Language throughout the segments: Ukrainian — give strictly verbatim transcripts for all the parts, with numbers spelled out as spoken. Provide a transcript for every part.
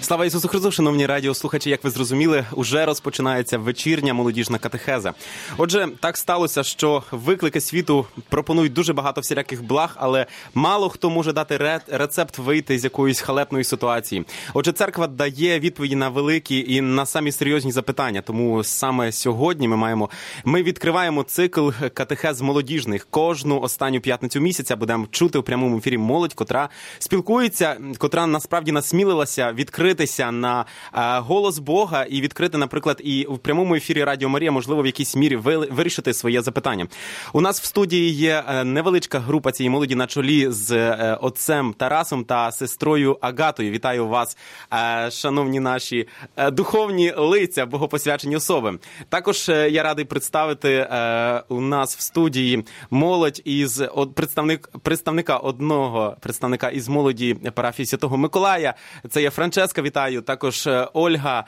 Слава Ісусу Христу, шановні радіослухачі, як ви зрозуміли, уже розпочинається вечірня молодіжна катехеза. Отже, так сталося, що виклики світу пропонують дуже багато всіляких благ, але мало хто може дати рецепт вийти з якоїсь халепної ситуації. Отже, церква дає відповіді на великі і на самі серйозні запитання, тому саме сьогодні ми маємо, ми відкриваємо цикл катехез молодіжних. Кожну останню п'ятницю місяця будемо чути у прямому ефірі молодь, котра спілкується, котра насправді насмілилася відкритися на а, голос Бога і відкрити, наприклад, і в прямому ефірі Радіо Марія, можливо, в якійсь мірі вирішити своє запитання. У нас в студії є невеличка група цієї молоді на чолі з отцем Тарасом та сестрою Агатою. Вітаю вас, шановні наші духовні лиця, богопосвячені особи. Також я радий представити у нас в студії молодь із представник, представника одного представника із молоді парафії Святого Миколая. Це є Франческа, вітаю. Також Ольга,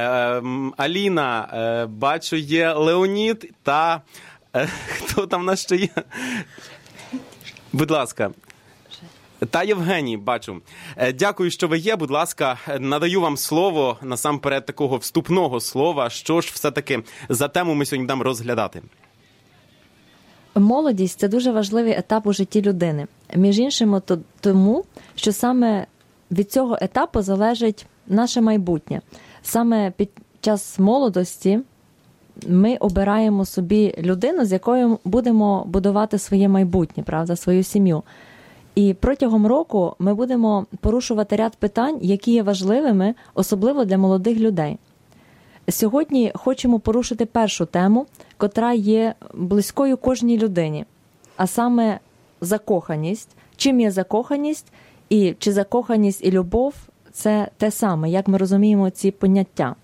Аліна, бачу, є Леонід та хто там в нас ще є? Будь ласка. Та Євгеній, бачу. Дякую, що ви є. Будь ласка, надаю вам слово, насамперед такого вступного слова. Що ж все-таки за тему ми сьогодні будемо розглядати? Молодість – це дуже важливий етап у житті людини. Між іншим, то, тому, що саме від цього етапу залежить наше майбутнє. Саме під час молодості ми обираємо собі людину, з якою будемо будувати своє майбутнє, правда, свою сім'ю. І протягом року ми будемо порушувати ряд питань, які є важливими, особливо для молодих людей. Сьогодні хочемо порушити першу тему, котра є близькою кожній людині, а саме закоханість. Чим є закоханість, і чи закоханість і любов – це те саме, як ми розуміємо ці поняття.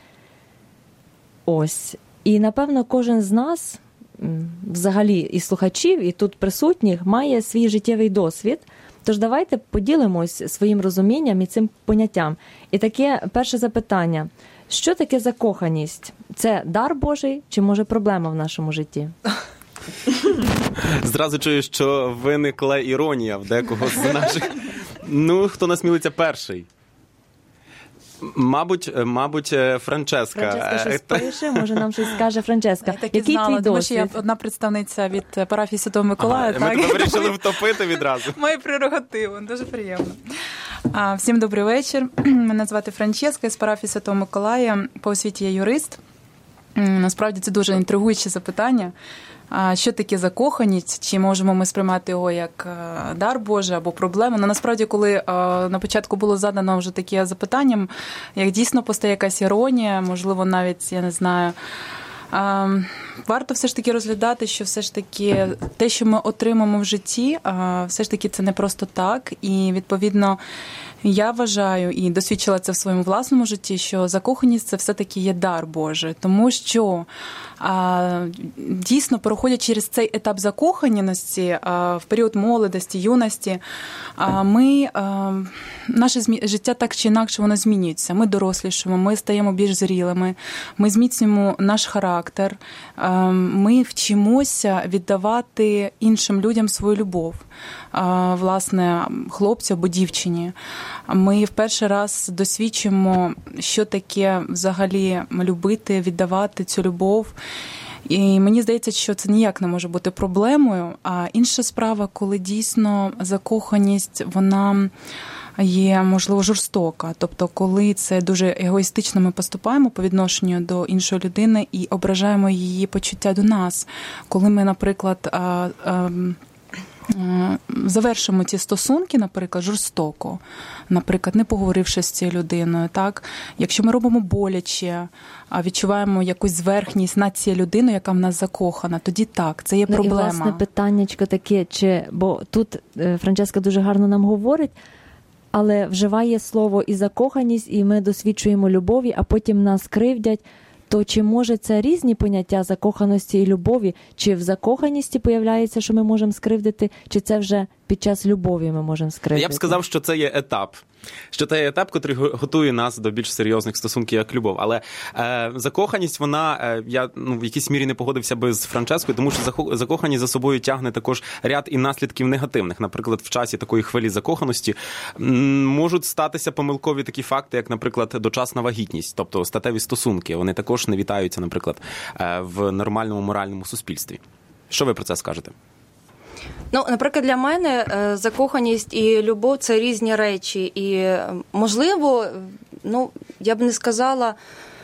Ось. І, напевно, кожен з нас, взагалі і слухачів, і тут присутніх, має свій життєвий досвід. Тож давайте поділимось своїм розумінням і цим поняттям. І таке перше запитання. Що таке закоханість? Це дар Божий чи, може, проблема в нашому житті? Зразу чую, що виникла іронія в декого з наших. Ну, хто насмілиться перший? Мабуть, мабуть, Франческа. Франческа щось пише, може нам щось скаже Франческа. Я так і Який знала, твій тому досвід? що я одна представниця від парафії Святого Миколая. Ага, так? Ми тебе вирішили втопити відразу. Мої прерогативи, дуже приємно. А, всім добрий вечір. Мене звати Франческа, з парафії Святого Миколая. По освіті я юрист. Насправді це дуже інтригуюче запитання. Що таке закоханість? Чи можемо ми сприймати його як дар Божий або проблему? Ну, насправді, коли на початку було задано вже таке запитання, як дійсно постає якась іронія, можливо, навіть, я не знаю, варто все ж таки розглядати, що все ж таки те, що ми отримаємо в житті, все ж таки це не просто так. І, відповідно, я вважаю і досвідчила це в своєму власному житті, що закоханість – це все-таки є дар Божий. Тому що а, дійсно, проходять через цей етап закоханості а, в період молодості, юності, а, ми, а, наше змі... життя так чи інакше воно змінюється. Ми дорослішимо, ми стаємо більш зрілими, ми зміцнюємо наш характер, а, ми вчимося віддавати іншим людям свою любов, а, власне, хлопцю або дівчині. Ми в перший раз досвідчимо, що таке взагалі любити, віддавати цю любов. І мені здається, що це ніяк не може бути проблемою. А інша справа, коли дійсно закоханість, вона є, можливо, жорстока. Тобто, коли це дуже егоїстично ми поступаємо по відношенню до іншої людини і ображаємо її почуття до нас. Коли ми, наприклад, завершимо ці стосунки, наприклад, жорстоко, наприклад, не поговоривши з цією людиною, так? Якщо ми робимо боляче, а відчуваємо якусь зверхність над цією людиною, яка в нас закохана, тоді так, це є проблема. Ну, і, власне, питаннячко таке, чи, бо тут Франческа дуже гарно нам говорить, але вживає слово і закоханість, і ми досвідчуємо любові, а потім нас кривдять. То чи може це різні поняття закоханості і любові? Чи в закоханості появляється, що ми можемо скривдити, чи це вже під час любові ми можемо скривдити? Я б сказав, що це є етап. Що той етап, який готує нас до більш серйозних стосунків, як любов. Але е, закоханість, вона, е, я ну, в якійсь мірі не погодився би з Франческою, тому що закоханість за собою тягне також ряд і наслідків негативних. Наприклад, в часі такої хвилі закоханості м, можуть статися помилкові такі факти, як, наприклад, дочасна вагітність, тобто статеві стосунки. Вони також не вітаються, наприклад, е, в нормальному моральному суспільстві. Що ви про це скажете? Ну, наприклад, для мене закоханість і любов – це різні речі. І, можливо, ну, я б не сказала,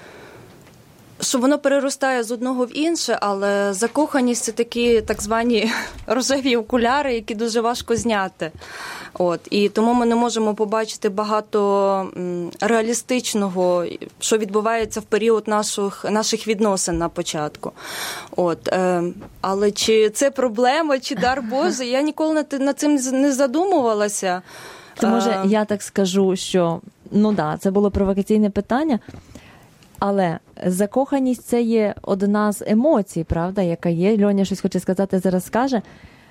що воно переростає з одного в інше, але закоханість – це такі так звані рожеві окуляри, які дуже важко зняти. От. І тому ми не можемо побачити багато реалістичного, що відбувається в період наших, наших відносин на початку. От. Е, але чи це проблема, чи дар Божий, я ніколи над, над цим не задумувалася. То, може, я так скажу, що, ну да, це було провокаційне питання, але закоханість – це є одна з емоцій, правда, яка є. Льоня щось хоче сказати, зараз скаже.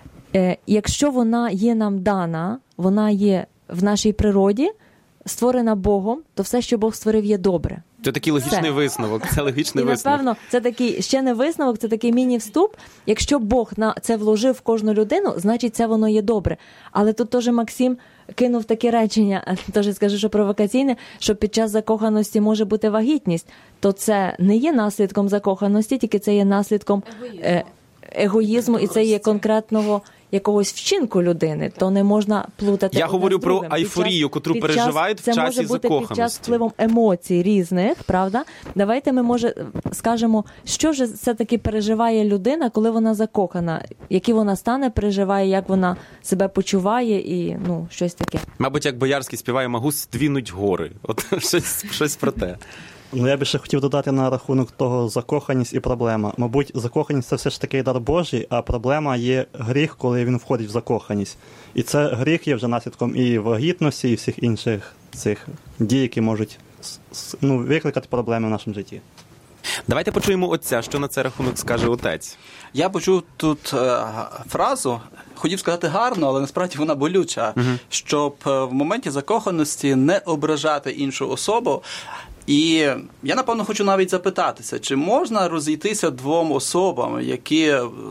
Е, якщо вона є нам дана, вона є в нашій природі, створена Богом, то все, що Бог створив, є добре. Це такий логічний все. висновок. Це логічний і, висновок. напевно, це такий ще не висновок, це такий міні-вступ. Якщо Бог на це вложив в кожну людину, значить це воно є добре. Але тут теж Максим кинув таке речення, теж скажу, що провокаційне, що під час закоханості може бути вагітність. То це не є наслідком закоханості, тільки це є наслідком егоїзму, егоїзму і це є конкретного якогось вчинку людини, то не можна плутати. Я говорю про айфорію, котру переживають в часі закоханості. Це може бути під час впливом емоцій різних, правда? Давайте ми, може, скажемо, що ж все-таки переживає людина, коли вона закохана, які вона стане переживає, як вона себе почуває і, ну, щось таке. Мабуть, як Боярський співає «Могу здвинуть гори». От щось, щось про те. Ну, я би ще хотів додати на рахунок того закоханість і проблема. Мабуть, закоханість – це все ж таки дар Божий, а проблема є гріх, коли він входить в закоханість. І це гріх є вже наслідком і вагітності, і всіх інших цих дій, які можуть ну, викликати проблеми в нашому житті. Давайте почуємо отця, що на цей рахунок скаже отець. Я почув тут е, фразу, хотів сказати гарно, але насправді вона болюча, угу. щоб в моменті закоханості не ображати іншу особу. І я, напевно, хочу навіть запитатися, чи можна розійтися двом особам, які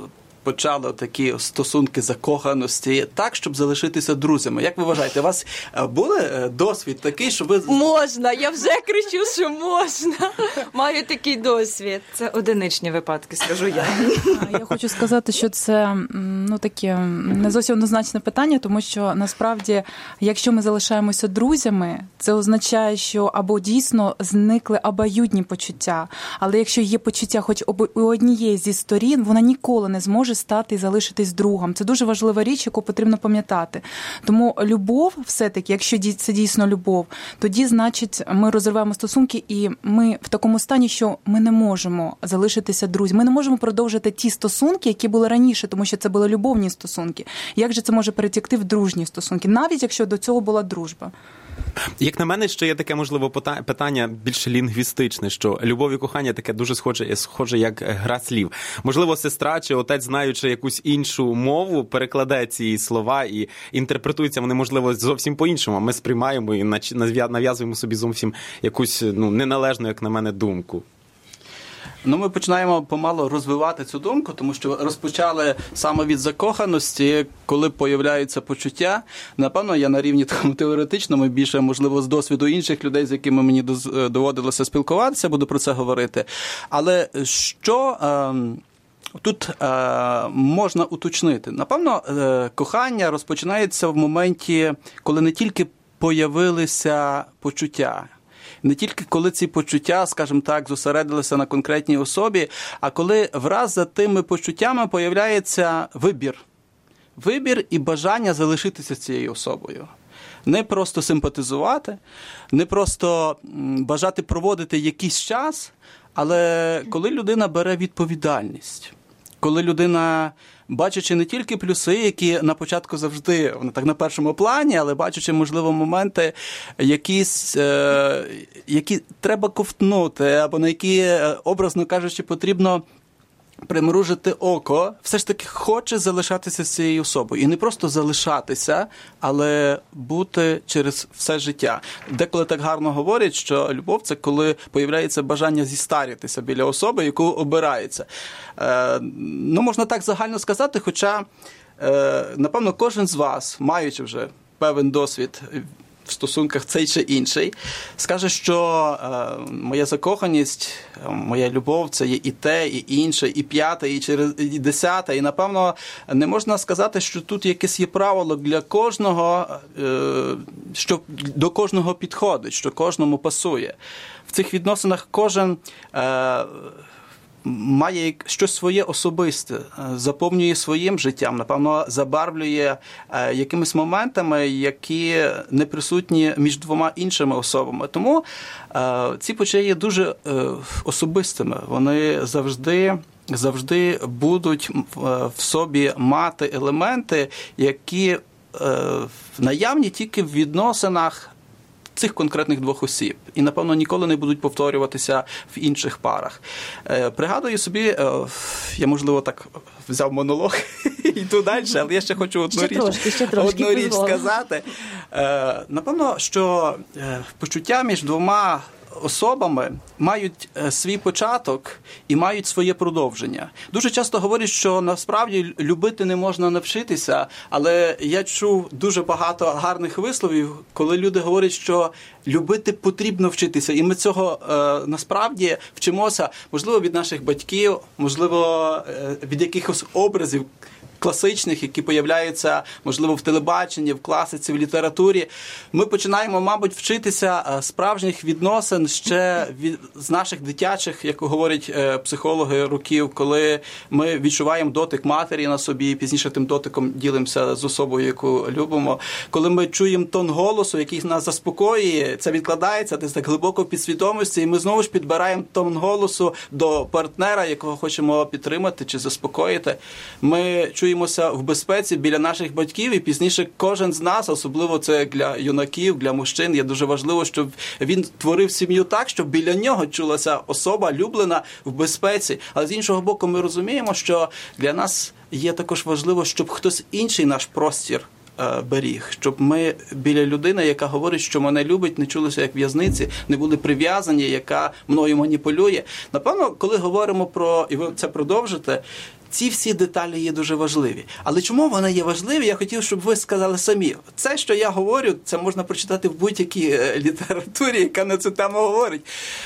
почали такі стосунки закоханості, так, щоб залишитися друзями? Як ви вважаєте, у вас був досвід такий, що ви... Можна, я вже кричу, що можна. Маю такий досвід. Це одиничні випадки, скажу я. Я хочу сказати, що це ну, таке не зовсім однозначне питання, тому що насправді, якщо ми залишаємося друзями, це означає, що або дійсно зникли обоюдні почуття, але якщо є почуття хоч у однієї зі сторін, вона ніколи не зможе стати і залишитись другом. Це дуже важлива річ, яку потрібно пам'ятати. Тому любов, все-таки, якщо це дійсно любов, тоді, значить, ми розриваємо стосунки і ми в такому стані, що ми не можемо залишитися друзями. Ми не можемо продовжити ті стосунки, які були раніше, тому що це були любовні стосунки. Як же це може перетекти в дружні стосунки, навіть якщо до цього була дружба? Як на мене, ще є таке, можливо, питання більш лінгвістичне, що любов і кохання таке дуже схоже, схоже як гра слів. Можливо, сестра чи отець, знаючи якусь іншу мову, перекладе ці слова і інтерпретуються вони, можливо, зовсім по-іншому. Ми сприймаємо і нав'язуємо собі зовсім якусь ну, неналежну, як на мене, думку. Ну, ми починаємо помало розвивати цю думку, тому що розпочали саме від закоханості, коли появляються почуття. Напевно, я на рівні такому теоретичному, більше, можливо, з досвіду інших людей, з якими мені доводилося спілкуватися, буду про це говорити. Але що е, тут е, можна уточнити? Напевно, е, кохання розпочинається в моменті, коли не тільки появилися почуття, не тільки коли ці почуття, скажімо так, зосередилися на конкретній особі, а коли враз за тими почуттями появляється вибір. Вибір і бажання залишитися з цією особою. Не просто симпатизувати, не просто бажати проводити якийсь час, але коли людина бере відповідальність. Коли людина, бачачи не тільки плюси, які на початку завжди, вони так на першому плані, але бачачи, можливо, моменти, якісь, е, які треба ковтнути, або на які, образно кажучи, потрібно примружити око, все ж таки хоче залишатися з цією особою. І не просто залишатися, але бути через все життя. Деколи так гарно говорять, що любов – це коли появляється бажання зістарітися біля особи, яку обирається. Е, ну, можна так загально сказати, хоча, е, напевно, кожен з вас, маючи вже певен досвід в стосунках цей чи інший, скаже, що е, моя закоханість, моя любов – це є і те, і інше, і п'яте, і, через, і десяте. І, напевно, не можна сказати, що тут якесь є правило для кожного, е, що до кожного підходить, що кожному пасує. В цих відносинах кожен е, має щось своє особисте, заповнює своїм життям, напевно, забарвлює е, якимись моментами, які не присутні між двома іншими особами. Тому е, ці почуття є дуже е, особистими. Вони завжди, завжди будуть в собі мати елементи, які е, наявні тільки в відносинах цих конкретних двох осіб. І, напевно, ніколи не будуть повторюватися в інших парах. Е, пригадую собі, е, я, можливо, так взяв монолог і йду далі, але я ще хочу одну ще річ, трошки, ще трошки, одну річ дозволу. сказати. Е, напевно, що е, почуття між двома особами мають свій початок і мають своє продовження. Дуже часто говорять, що насправді любити не можна навчитися, але я чув дуже багато гарних висловів, коли люди говорять, що любити потрібно вчитися. І ми цього е, насправді вчимося, можливо, від наших батьків, можливо, е, від якихось образів класичних, які появляються, можливо, в телебаченні, в класиці, в літературі. Ми починаємо, мабуть, вчитися справжніх відносин ще від, з наших дитячих, як говорять психологи, років, коли ми відчуваємо дотик матері на собі, і пізніше тим дотиком ділимося з особою, яку любимо. Коли ми чуємо тон голосу, який нас заспокоює, це відкладається десь так глибоко в підсвідомості, і ми знову ж підбираємо тон голосу до партнера, якого хочемо підтримати чи заспокоїти. Ми чуємося в безпеці біля наших батьків, і пізніше кожен з нас, особливо це для юнаків, для мужчин, є дуже важливо, щоб він творив сім'ю так, щоб біля нього чулася особа, люблена, в безпеці. Але з іншого боку, ми розуміємо, що для нас є також важливо, щоб хтось інший наш простір беріг, щоб ми біля людини, яка говорить, що мене любить, не чулися як в'язниці, не були прив'язані, яка мною маніпулює. Напевно, коли говоримо про, і ви це продовжите, ці всі деталі є дуже важливі. Але чому вони є важливі, я хотів, щоб ви сказали самі. Це, що я говорю, це можна прочитати в будь-якій літературі, яка на цю тему говорить.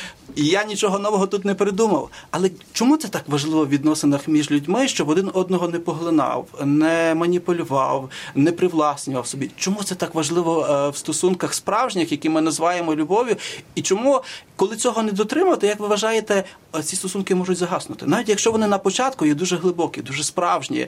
І я нічого нового тут не придумав. Але чому це так важливо в відносинах між людьми, щоб один одного не поглинав, не маніпулював, не привласнював собі? Чому це так важливо в стосунках справжніх, які ми називаємо любов'ю? І чому, коли цього не дотримувати, як ви вважаєте, ці стосунки можуть загаснути? Навіть якщо вони на початку є дуже глибокі, дуже справжні,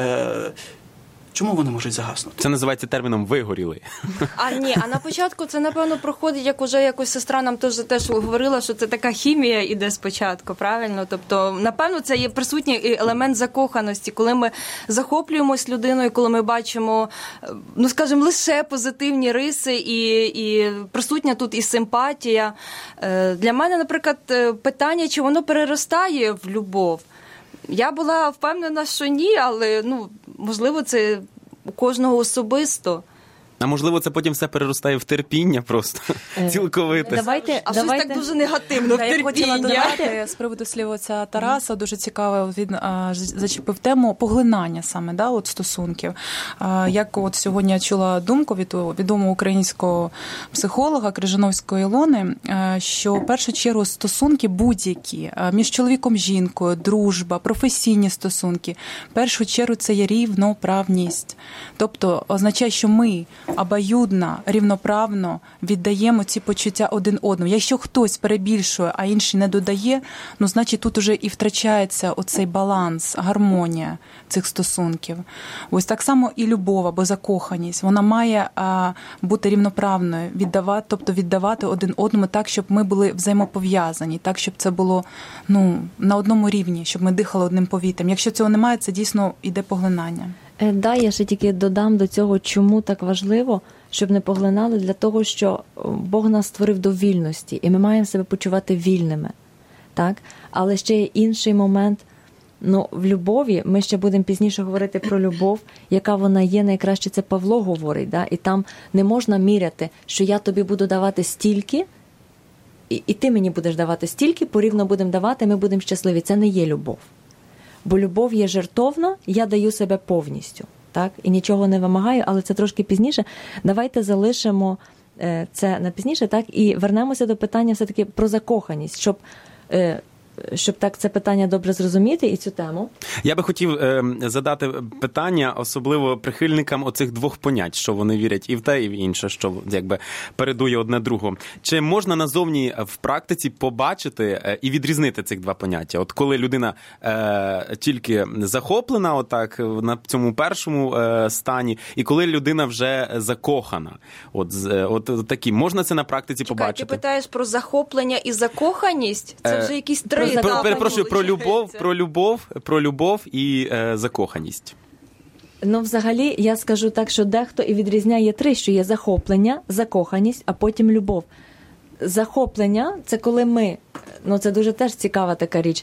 чому вони можуть загаснути? Це називається терміном «вигоріли». А ні, а на початку це, напевно, проходить, як уже якось сестра нам теж, теж говорила, що це така хімія іде спочатку, правильно? Тобто, напевно, це є присутній елемент закоханості, коли ми захоплюємось людиною, коли ми бачимо, ну, скажімо, лише позитивні риси і, і присутня тут і симпатія. Для мене, наприклад, питання, чи воно переростає в любов. Я була впевнена, що ні, але, ну, можливо, це у кожного особисто. А можливо, це потім все переростає в терпіння просто, цілковите. Давайте, а давайте... щось так дуже негативно, в Да, я хотіла терпіння. додати з приводу слів отця Тараса, дуже цікаво, він а, зачепив тему поглинання саме, да, от стосунків. А, як от сьогодні я чула думку від відомого українського психолога Крижановської Ілони, а, що в першу чергу стосунки будь-які, а, між чоловіком і жінкою, дружба, професійні стосунки, в першу чергу це є рівноправність. Тобто означає, що ми обоюдно, рівноправно віддаємо ці почуття один одному. Якщо хтось перебільшує, а інший не додає, ну, значить, тут уже і втрачається оцей баланс, гармонія цих стосунків. Ось так само і любов або закоханість. Вона має а, бути рівноправною, віддавати, тобто віддавати один одному так, щоб ми були взаємопов'язані, так, щоб це було, ну, на одному рівні, щоб ми дихали одним повітрям. Якщо цього немає, це дійсно йде поглинання. Да, я ще тільки додам до цього, чому так важливо, щоб не поглинали, для того, що Бог нас створив до вільності, і ми маємо себе почувати вільними. Так? Але ще є інший момент, Ну, в любові, ми ще будемо пізніше говорити про любов, яка вона є, найкраще це Павло говорить, да? І там не можна міряти, що я тобі буду давати стільки, і, і ти мені будеш давати стільки, порівно будемо давати, ми будемо щасливі. Це не є любов. Бо любов є жертовна, я даю себе повністю, так? І нічого не вимагаю, але це трошки пізніше. Давайте залишимо е, це на пізніше, так? І вернемося до питання все-таки про закоханість, щоб... Е, щоб так це питання добре зрозуміти і цю тему. Я би хотів е, задати питання, особливо прихильникам оцих двох понять, що вони вірять і в те, і в інше, що якби передує одне другому. Чи можна назовні в практиці побачити е, і відрізнити цих два поняття? От коли людина е, тільки захоплена отак на цьому першому е, стані, і коли людина вже закохана. От, от, от такі. Можна це на практиці Чекай, побачити? ти питаєш про захоплення і закоханість? Це вже якісь три Про, етапи. перепрошую, про виходить. любов, про любов, про любов і е, закоханість. Ну, взагалі, я скажу так, що дехто і відрізняє три, що є захоплення, закоханість, а потім любов. Захоплення – це коли ми, ну це дуже теж цікава така річ,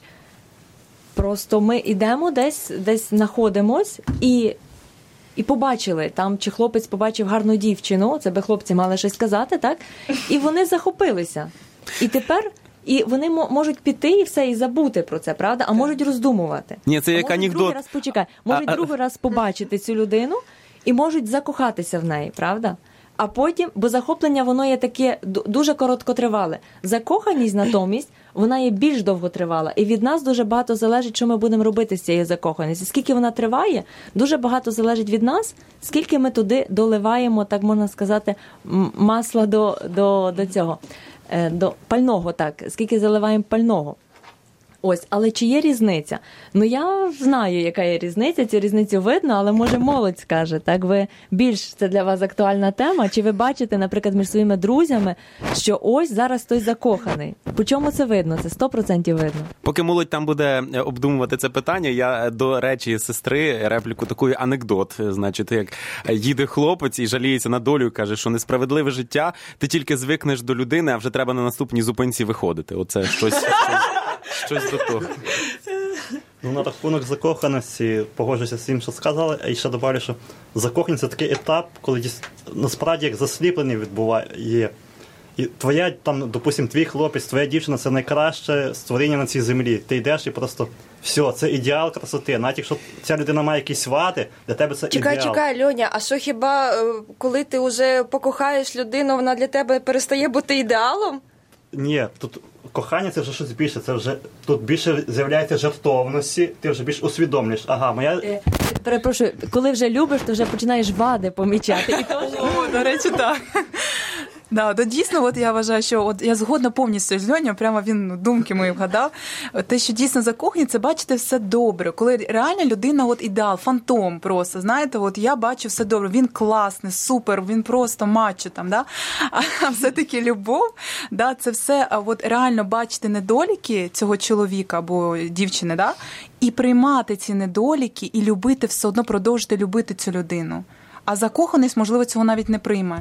просто ми йдемо десь, десь знаходимось і, і побачили, там чи хлопець побачив гарну дівчину, це би хлопці мали щось сказати, так? І вони захопилися. І тепер... І вони можуть піти і все, і забути про це, правда? А можуть роздумувати. Ні, це а як можуть анекдот. другий раз, почекай, можуть А, а... другий раз побачити цю людину і можуть закохатися в неї, правда? А потім, бо захоплення, воно є таке дуже короткотривале. Закоханість натомість, вона є більш довготривала. І від нас дуже багато залежить, що ми будемо робити з цією закоханістю. Скільки вона триває, дуже багато залежить від нас, скільки ми туди доливаємо, так можна сказати, масла до, до, до цього. До пального, так, скільки заливаємо пального. Ось, але чи є різниця? Ну, я знаю, яка є різниця, цю різницю видно, але, може, молодь скаже, так, ви більш, це для вас актуальна тема, чи ви бачите, наприклад, між своїми друзями, що ось зараз хтось закоханий? По чому це видно? Це сто відсотків видно. Поки молодь там буде обдумувати це питання, я до речі сестри репліку таку анекдот, значить, як їде хлопець і жаліється на долю, каже, що несправедливе життя, ти тільки звикнеш до людини, а вже треба на наступній зупинці виходити. Оце щось... щось... Щось до того. Ну, на рахунок закоханості, погоджуюся з тим, що сказали, і ще добавлю, що закоханість – це такий етап, коли насправді як засліплення відбуває. І твоя, там, допустим, твій хлопець, твоя дівчина – це найкраще створіння на цій землі. Ти йдеш і просто, все, це ідеал красоти. Навіть якщо ця людина має якісь вади, для тебе це чекай, ідеал. Чекай, чекай, Льоня, а що хіба, коли ти вже покохаєш людину, вона для тебе перестає бути ідеалом? Ні, тут кохання – це вже щось більше, це вже тут більше з'являється жертовності, ти вже більш усвідомлюєш. Ага, моя... Е, перепрошую, коли вже любиш, то вже починаєш вади помічати. І то вже... О, до речі, так. Да, то дійсно, от я вважаю, що от я згодна повністю з Льонею, прямо він ну, думки мої вгадав. Те, що дійсно закохані, це бачити все добре. Коли реально людина от ідеал, фантом просто, знаєте, от я бачу все добре, він класний, супер, він просто мачо там, да? А все-таки любов, да, це все, а от реально бачити недоліки цього чоловіка або дівчини, да? І приймати ці недоліки і любити, все одно продовжити любити цю людину. А закоханість, можливо, цього навіть не прийме.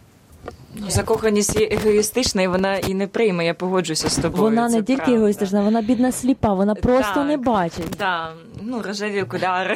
Закоханість є егоїстична, і вона і не прийме, я погоджуюся з тобою. Вона це не тільки правда. егоїстична, вона бідна сліпа, вона просто так, не бачить. Так, ну, рожеві окуляри.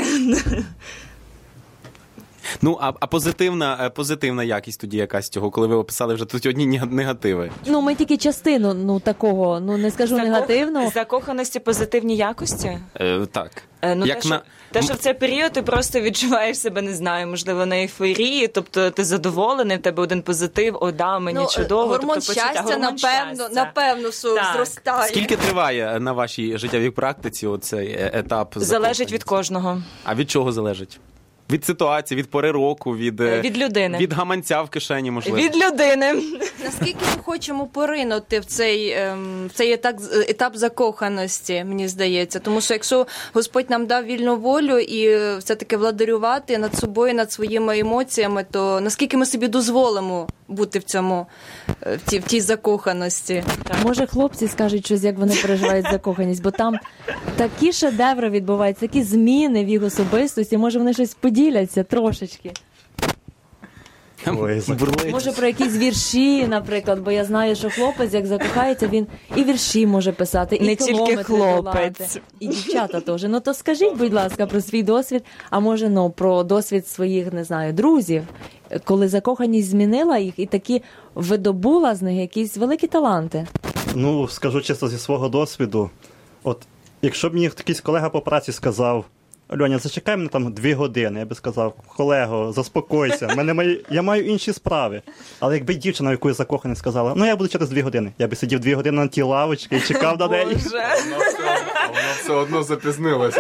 Ну, а, а позитивна, позитивна якість тоді якась цього, коли ви описали вже тут одні негативи? Ну, ми тільки частину, ну, такого, ну, не скажу Закох... негативного. Закоханості позитивні якості? Е, так. Е, ну, Як те, що, на... те, що в цей період ти просто відчуваєш себе, не знаю, можливо, на ейфорії, тобто ти задоволений, в тебе один позитив, о, да, мені ну, чудово. Гормон тобто, щастя, почуття, гормон напевно, щастя. напевно, що Так. зростає. Скільки триває на вашій життєвій практиці оцей етап? Залежить від кожного. А від чого залежить? Від ситуації, від пори року, від, від людини. Від гаманця в кишені, можливо. Від людини. Наскільки ми хочемо поринути в цей, ем, в цей етап, етап закоханості, мені здається. Тому що якщо Господь нам дав вільну волю і все-таки владарювати над собою, над своїми емоціями, то наскільки ми собі дозволимо бути в цьому, в тій, в тій закоханості? Може, хлопці скажуть щось, як вони переживають закоханість, бо там такі шедеври відбуваються, такі зміни в їх особистості, може вони щось поділяться трошечки. Ой, за- Бурлить. Може про якісь вірші, наприклад, бо я знаю, що хлопець, як закохається, він і вірші може писати, і Не тільки кілометри хлопець. долати. І дівчата теж. Ну то скажіть, будь ласка, про свій досвід, а може, ну, про досвід своїх, не знаю, друзів, коли закоханість змінила їх і такі видобула з них якісь великі таланти. Ну, скажу чисто зі свого досвіду. От, якщо б мені якийсь колега по праці сказав: Льоня, зачекай мене там дві години, я би сказав: колего, заспокойся, мене мої... я маю інші справи. Але якби дівчина, в яку я закоханий, сказала: ну я буду через дві години, я би сидів дві години на тій лавочці і чекав на неї. Боже. Вона все, вона все одно запізнилася.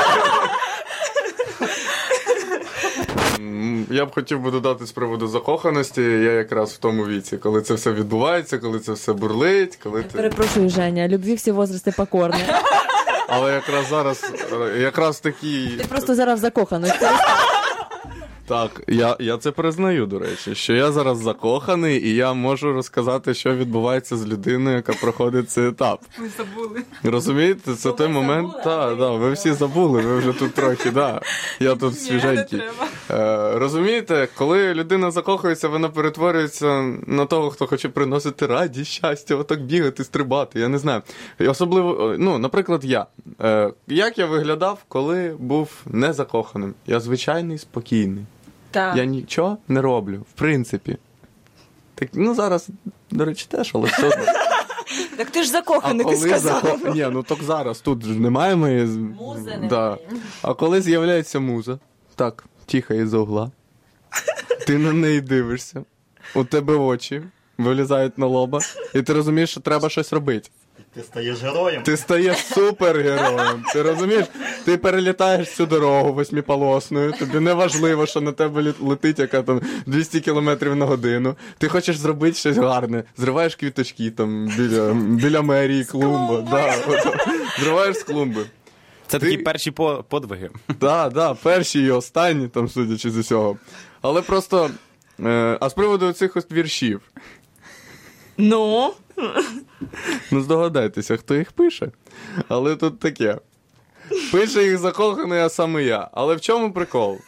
М, Я б хотів би додати з приводу закоханості. Я якраз в тому віці, коли це все відбувається, коли це все бурлить, коли ти... Перепрошую, Женя, любві всі возрасти покорні. Але якраз зараз, якраз такі... Ти просто зараз закоханий. Так, я, я це признаю, до речі, що я зараз закоханий, і я можу розказати, що відбувається з людиною, яка проходить цей етап. Ми забули. Розумієте, це той момент, так, да, ви всі забули, ви вже тут трохи, да, я тут свіженький. Е, розумієте, коли людина закохується, вона перетворюється на того, хто хоче приносити радість, щастя, отак бігати, стрибати, я не знаю. І особливо, ну, наприклад, я. Е, як я виглядав, коли був незакоханим? Я звичайний, спокійний. Так. Я нічого не роблю, в принципі. Так, ну зараз, до речі, теж, але все одно. Так ти ж закоханий, ти сказав. Захоп... Ні, ну так зараз, тут ж немає моєї... Музи немає. Да. А коли з'являється муза, так, тихо із угла, ти на неї дивишся, у тебе очі вилізають на лоба, і ти розумієш, що треба щось робити. Ти стаєш героєм. Ти стаєш супергероєм. Ти розумієш? Ти перелітаєш цю дорогу восьмиполосною, тобі не важливо, що на тебе лі- летить яка там двісті кілометрів на годину. Ти хочеш зробити щось гарне, зриваєш квіточки там біля, біля мерії, клумби. Да, от, зриваєш з клумби. Це Ти- такі перші по- подвиги. Так, да, перші і останні, там, судячи з усього. Але просто, е, а з приводу цих ось віршів. Ну, Ну, здогадайтеся, хто їх пише. Але тут таке. Пише їх закоханий, а саме я. Але в чому прикол?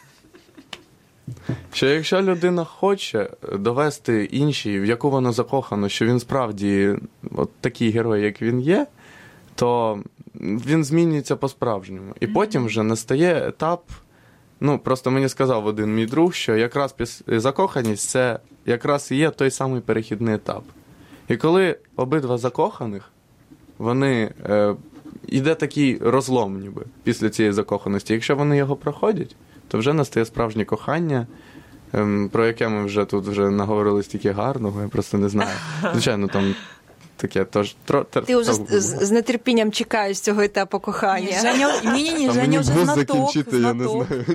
Що якщо людина хоче довести іншій, в яку вона закохана, що він справді от такий герой, як він є, то він змінюється по-справжньому. І потім вже настає етап. Ну, просто мені сказав один мій друг, що якраз піс- закоханість – це якраз і є той самий перехідний етап. І коли обидва закоханих, вони, е, йде такий розлом ніби після цієї закоханості. Якщо вони його проходять, то вже настає справжнє кохання, ем, про яке ми вже тут вже наговорили стільки гарного, я просто не знаю. Звичайно, там таке тож... Тро, тр, Ти вже тр- з, з, з нетерпінням чекаєш цього етапу кохання. Женя, ні, ні, ні, Та Женя мені вже вуз знаток, закінчити, я не знаток. знаю.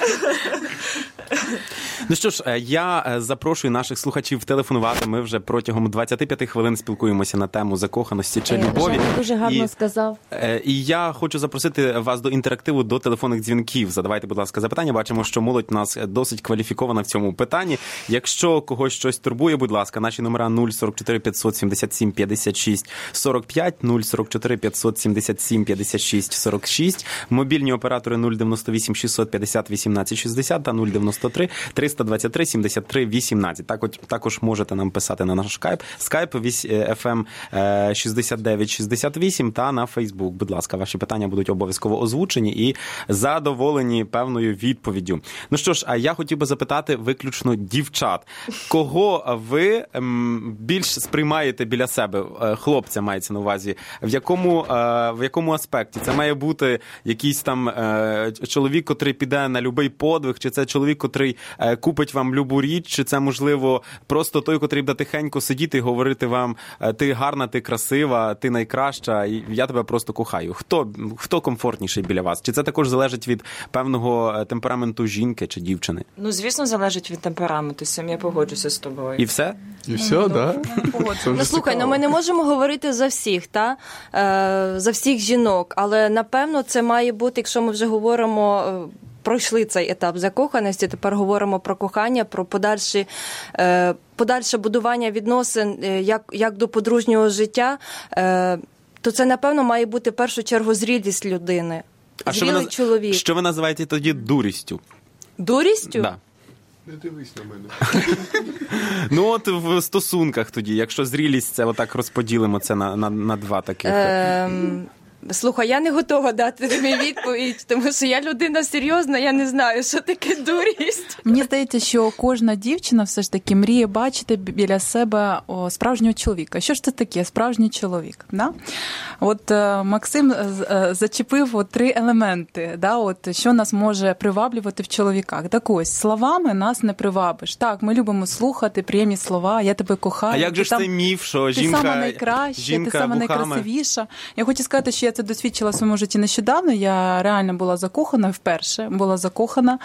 Ну що ж, е, я е, запрошую наших слухачів телефонувати. Ми вже протягом двадцять п'ять хвилин спілкуємося на тему закоханості чи Е, любові. Женя дуже гарно І- сказав. Е, І я хочу запросити вас до інтерактиву, до телефонних дзвінків. Задавайте, будь ласка, запитання. Бачимо, що молодь у нас досить кваліфікована в цьому питанні. Якщо когось щось турбує, будь ласка, наші номера нуль сорок чотири п'ятсот сімдесят сім п'ятдесят шість сорок п'ять, нуль сорок чотири п'ятсот сімдесят сім п'ятдесят шість сорок шість, мобільні оператори нуль дев'яносто вісім шістсот п'ятдесят вісімнадцять шістдесят та нуль дев'яносто три триста двадцять три сімдесят три вісімнадцять. Також, також можете нам писати на наш скайп, скайп еф ем шістдесят дев'ять шістдесят вісім та на Фейсбук. Будь ласка, ваші питання будуть обов'язково озвучені і задоволені певною відповіддю. Ну що ж, а я хотів би запитати виключно дівчат. Кого ви ем, більш сприймаєте біля себе? Е, Хлопця мається на увазі. В якому, е, в якому аспекті? Це має бути якийсь там е, чоловік, котрий піде на любий подвиг, чи це чоловік, котрий е, купить вам любу річ, чи це, можливо, просто той, котрий буде тихенько сидіти і говорити вам: ти гарна, ти красива, ти найкраща, і я тебе просто кохаю. Хто, хто комфортніший біля вас? Чи це також залежить від певного темпераменту жінки чи дівчини? ну звісно, залежить від темпераменту. Сам я погоджуся з тобою. І все? І все, так? Ну, слухай, ну ми не можемо говорити за всіх, та? Е, за всіх жінок, але напевно це має бути, якщо ми вже говоримо, е, пройшли цей етап закоханості, тепер говоримо про кохання, про подальші, е, подальше будування відносин е, як, як до подружнього життя, е, то це, напевно, має бути в першу чергу зрілість людини. А що ви, Зрілий наз- чоловік. що ви називаєте тоді дурістю? Дурістю? Да. Не дивись на мене. Ну от в стосунках тоді, якщо зрілість, це отак розподілимо це на, на, на два таких. Ем, Слухай, я не готова дати тобі відповідь, тому що я людина серйозна, я не знаю, що таке дурість. Мені здається, що кожна дівчина все ж таки мріє бачити біля себе о, справжнього чоловіка. Що ж це таке справжній чоловік? Да? От е, Максим е, зачепив от три елементи, да, от, що нас може приваблювати в чоловіках. Так ось, словами нас не привабиш. Так, ми любимо слухати приємні слова, я тебе кохаю. А як же ж там, це міф, що ти жінка, сама найкраща, жінка ти сама вухами? найкрасивіша. Я хочу сказати, що я це досвідчила в своєму житті нещодавно. Я реально була закохана вперше, була закохана.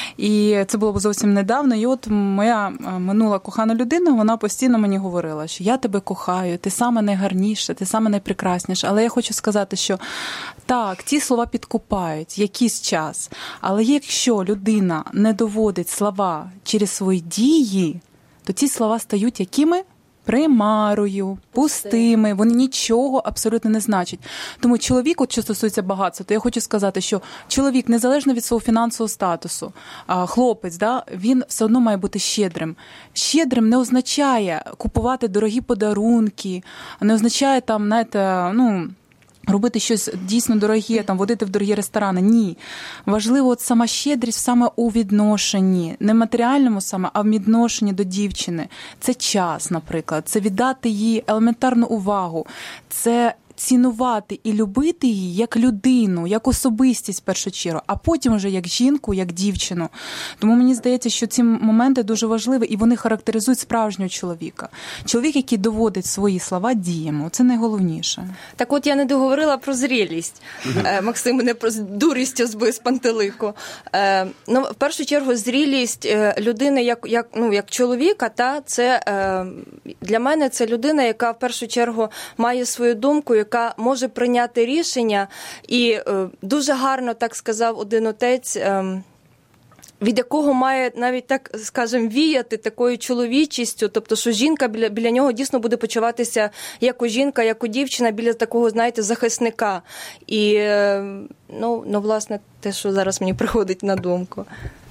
І це було зовсім недавно. І от моя минула кохана людина, вона постійно мені говорила, що я тебе кохаю, ти саме найгарніша, ти саме найпрекрасніша. Але я хочу сказати, що так, ці слова підкупають якийсь час. Але якщо людина не доводить слова через свої дії, то ці слова стають якими? Примарою, пустими, вони нічого абсолютно не значать. Тому чоловік, от що стосується багатства, то я хочу сказати, що чоловік, незалежно від свого фінансового статусу, хлопець, да, він все одно має бути щедрим. Щедрим не означає купувати дорогі подарунки, не означає там, знаєте, ну, робити щось дійсно дороге, там, водити в дорогі ресторани. Ні. Важливо от сама щедрість саме у відношенні. Не матеріальному саме, а в відношенні до дівчини. Це час, наприклад. Це віддати їй елементарну увагу. Це цінувати і любити її як людину, як особистість в першу чергу, а потім вже як жінку, як дівчину. Тому мені здається, що ці моменти дуже важливі, і вони характеризують справжнього чоловіка. Чоловік, який доводить свої слова діями, це найголовніше. Так от я не договорила про зрілість. Максим мене про дурістю збив з пантелику. Ну, в першу чергу, зрілість людини як, як, ну, як чоловіка, та, це, для мене це людина, яка в першу чергу має свою думку, яка може прийняти рішення. І е, дуже гарно так сказав один отець, е, від якого має навіть, так скажемо, віяти такою чоловічістю, тобто, що жінка біля, біля нього дійсно буде почуватися як у жінка, як у дівчина, біля такого, знаєте, захисника. І, е, ну, ну, власне, те, що зараз мені приходить на думку.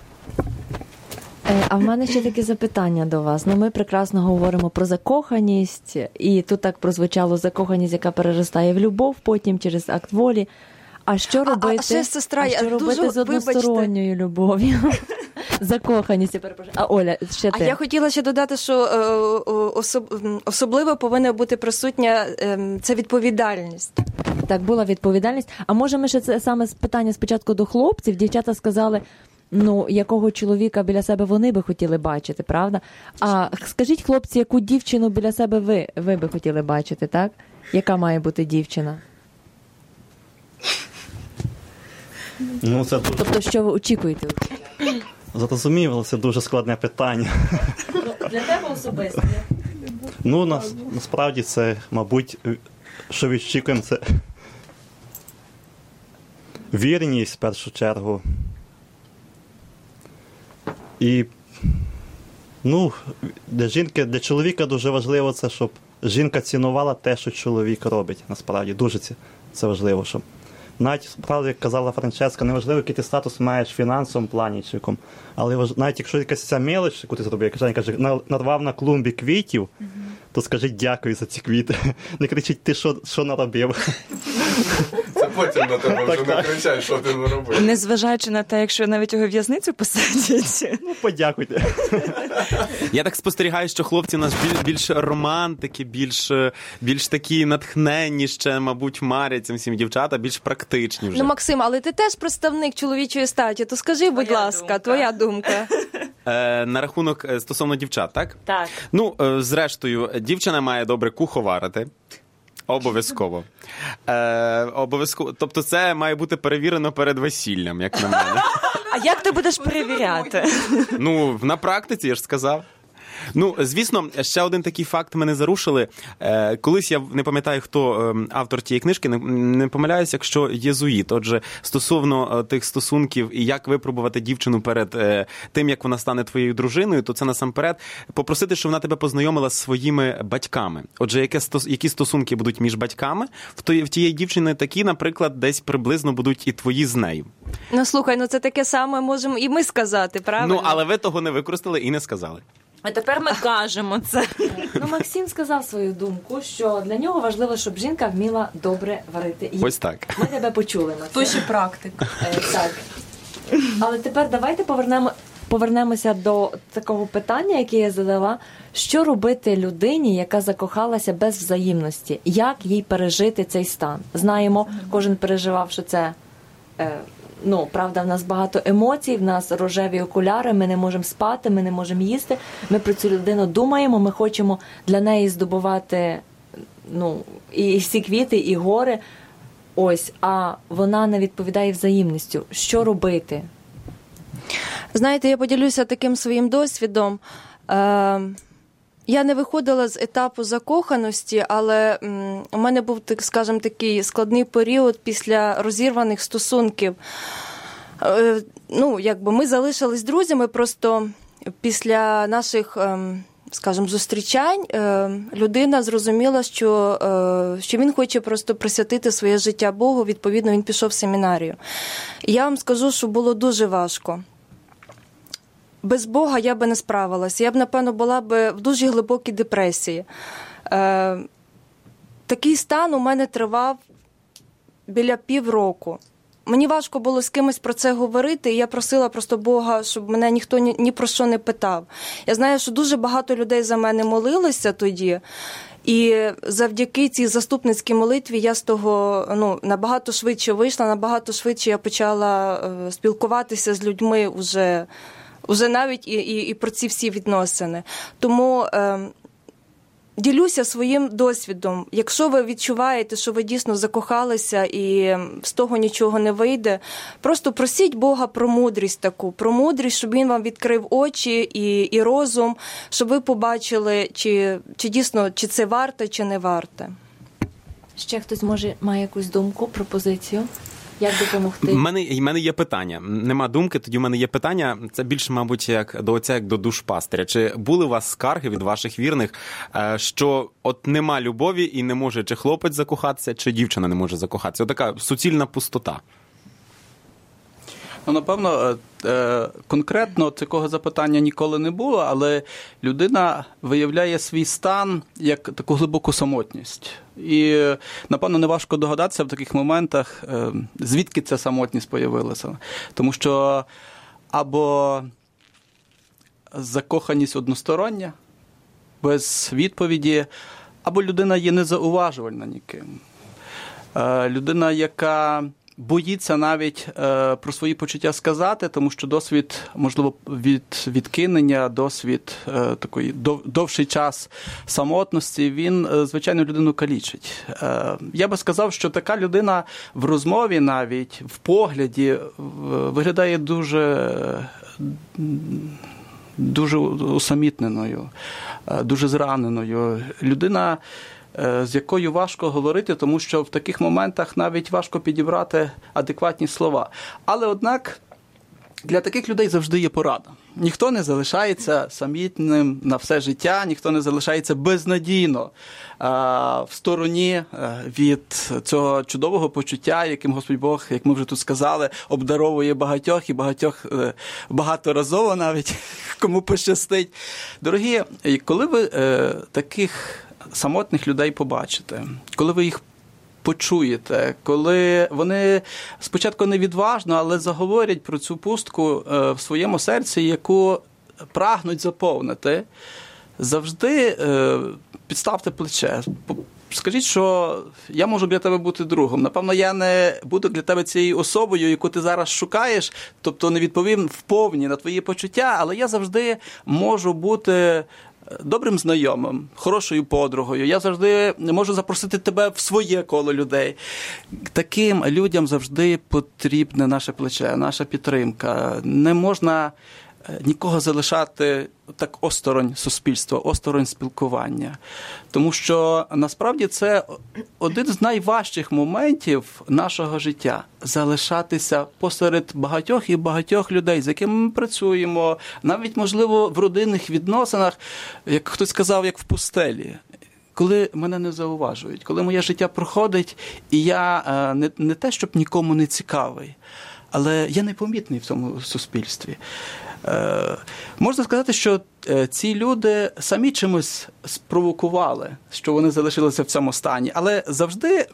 А в мене ще таке запитання до вас. Ну, ми прекрасно говоримо про закоханість, і тут так прозвучало закоханість, яка переростає в любов потім через акт волі. А що робити, а, а ще, сестра, а що я робити дуже, з односторонньою любов'ю? Закоханість, я перепрошую. А Оля, ще ти. А я хотіла ще додати, що е, особ, особливо повинна бути присутня е, це відповідальність. Так, була відповідальність. А може ми ще це саме питання спочатку до хлопців? Дівчата сказали, ну, якого чоловіка біля себе вони би хотіли бачити, правда? А скажіть, хлопці, яку дівчину біля себе ви, ви би хотіли бачити, так? Яка має бути дівчина? Ну, це дуже... Тобто, що ви очікуєте? Зрозуміло, це дуже складне питання. Ну, для тебе особисто? Ну, нас, насправді це, мабуть, що відчікуємо, це вірність, в першу чергу. І, ну, для жінки, для чоловіка дуже важливо це, щоб жінка цінувала те, що чоловік робить, насправді. Дуже це, це важливо, щоб навіть, справді, як казала Франческа, неважливо, який ти статус маєш в фінансовому плані, чи якому, але важ... навіть якщо якась ця мелоч, яку ти зробив, як Женя каже, нарвав на клумбі квітів, mm-hmm. то скажіть дякую за ці квіти. Не кричіть, ти що, що наробив? Це потім на тебе вже не кричай, що ти наробив. Незважаючи на те, якщо навіть його в в'язницю посадять. Ну, подякуйте. Я так спостерігаю, що хлопці у нас більш, більш романтики, більш, більш такі натхненні ще, мабуть, марять цим всім дівчата, більш практичні вже. Ну, Максим, але ти теж представник чоловічої статі, то скажи, будь Твоя ласка, думка. твоя думка. Е, на рахунок е, стосовно дівчат, так? Так. Ну, е, зрештою, дівчина має добре куховарити. Обов'язково. Е, обов'язково. Тобто це має бути перевірено перед весіллям, як на мене. А як ти будеш перевіряти? Ну, на практиці, я ж сказав. Ну, звісно, ще один такий факт мене зарушили. Е, колись, я не пам'ятаю, хто е, автор тієї книжки, не, не помиляюсь, якщо єзуїт. Отже, стосовно е, тих стосунків і як випробувати дівчину перед е, тим, як вона стане твоєю дружиною, то це насамперед попросити, щоб вона тебе познайомила з своїми батьками. Отже, яке, які стосунки будуть між батьками, в, той, в тієї дівчини такі, наприклад, десь приблизно будуть і твої з нею. Ну, слухай, ну це таке саме можемо і ми сказати, правильно? Ну, але ви того не використали і не сказали. А тепер ми кажемо це. Ну, Максим сказав свою думку, що для нього важливо, щоб жінка вміла добре варити їсти. Ось так. Ми тебе почули, Максим. Хто ще практик? Е, так. Але тепер давайте повернемо, повернемося до такого питання, яке я задала. Що робити людині, яка закохалася без взаємності? Як їй пережити цей стан? Знаємо, кожен переживав, що це... Е, Ну, правда, в нас багато емоцій, в нас рожеві окуляри, ми не можемо спати, ми не можемо їсти. Ми про цю людину думаємо, ми хочемо для неї здобувати, ну, і всі квіти, і гори. Ось, а вона не відповідає взаємністю. Що робити? Знаєте, я поділюся таким своїм досвідом. Е- Я не виходила з етапу закоханості, але м, у мене був, так скажімо, такий складний період після розірваних стосунків. Е, ну, якби ми залишились друзями, просто після наших, е, скажімо, зустрічань е, людина зрозуміла, що, е, що він хоче просто присвятити своє життя Богу, відповідно, він пішов в семінарію. І я вам скажу, що було дуже важко. Без Бога я би не справилася. Я б, напевно, була б в дуже глибокій депресії. Е, такий стан у мене тривав біля півроку. Мені важко було з кимось про це говорити, і я просила просто Бога, щоб мене ніхто ні, ні про що не питав. Я знаю, що дуже багато людей за мене молилися тоді, і завдяки цій заступницькій молитві я з того, ну, набагато швидше вийшла, набагато швидше я почала е, спілкуватися з людьми уже... Уже навіть і, і, і про ці всі відносини. Тому е, ділюся своїм досвідом. Якщо ви відчуваєте, що ви дійсно закохалися і з того нічого не вийде, просто просіть Бога про мудрість таку, про мудрість, щоб Він вам відкрив очі і, і розум, щоб ви побачили, чи, чи дійсно, чи це варте, чи не варте. Ще хтось, може, має якусь думку, пропозицію? Як допомогти? У мене, в мене є питання. Нема думки, тоді в мене є питання. Це більше, мабуть, як до отця, як до душпастиря. Чи були у вас скарги від ваших вірних, що от нема любові і не може чи хлопець закохатися, чи дівчина не може закохатися? Отака суцільна пустота. Ну, напевно, конкретно такого запитання ніколи не було, але людина виявляє свій стан як таку глибоку самотність. І, напевно, неважко догадатися в таких моментах, звідки ця самотність появилася. Тому що або закоханість одностороння, без відповіді, або людина є незауважувальна ніким. Людина, яка боїться навіть е, про свої почуття сказати, тому що досвід, можливо, від відкинення, досвід е, такої дов, довший час самотності, він, е, звичайно, людину калічить. Е, я би сказав, що така людина в розмові навіть, в погляді, е, виглядає дуже, дуже усамітненою, е, дуже зраненою. Людина, з якою важко говорити, тому що в таких моментах навіть важко підібрати адекватні слова. Але, однак, для таких людей завжди є порада. Ніхто не залишається самітним на все життя, ніхто не залишається безнадійно а, в стороні від цього чудового почуття, яким Господь Бог, як ми вже тут сказали, обдаровує багатьох і багатьох багаторазово навіть, кому пощастить. Дорогі, коли ви е, таких самотних людей побачите, коли ви їх почуєте, коли вони спочатку невідважно, але заговорять про цю пустку в своєму серці, яку прагнуть заповнити, завжди підставте плече. Скажіть, що я можу для тебе бути другом. Напевно, я не буду для тебе цією особою, яку ти зараз шукаєш, тобто не відповім вповні на твої почуття, але я завжди можу бути добрим знайомим, хорошою подругою. Я завжди можу запросити тебе в своє коло людей. Таким людям завжди потрібне наше плече, наша підтримка. Не можна нікого залишати так осторонь суспільства, осторонь спілкування. Тому що насправді це один з найважчих моментів нашого життя – залишатися посеред багатьох і багатьох людей, з якими ми працюємо, навіть, можливо, в родинних відносинах, як хтось сказав, як в пустелі. Коли мене не зауважують, коли моє життя проходить, і я не, не те, щоб нікому не цікавий, але я непомітний в цьому суспільстві. Е, можна сказати, що ці люди самі чимось спровокували, що вони залишилися в цьому стані, але завжди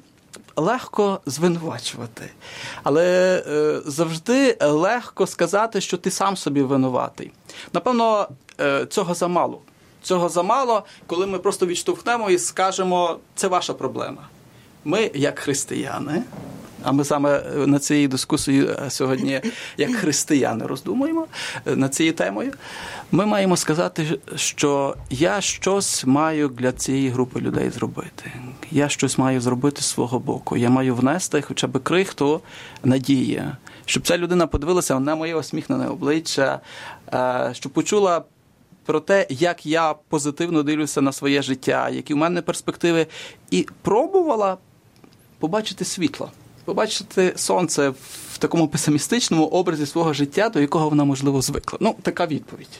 легко звинувачувати. Але е, завжди легко сказати, що ти сам собі винуватий. Напевно, е, цього замало. Цього замало, коли ми просто відштовхнемо і скажемо, це ваша проблема. Ми, як християни, а ми саме над цією дискусією сьогодні, як християни, роздумуємо над цією темою, ми маємо сказати, що я щось маю для цієї групи людей зробити. Я щось маю зробити з свого боку. Я маю внести хоча б крихту надії, щоб ця людина подивилася на моє усміхнене обличчя, щоб почула про те, як я позитивно дивлюся на своє життя, які в мене перспективи, і пробувала побачити світло, побачити сонце в такому песимістичному образі свого життя, до якого вона, можливо, звикла. Ну, така відповідь.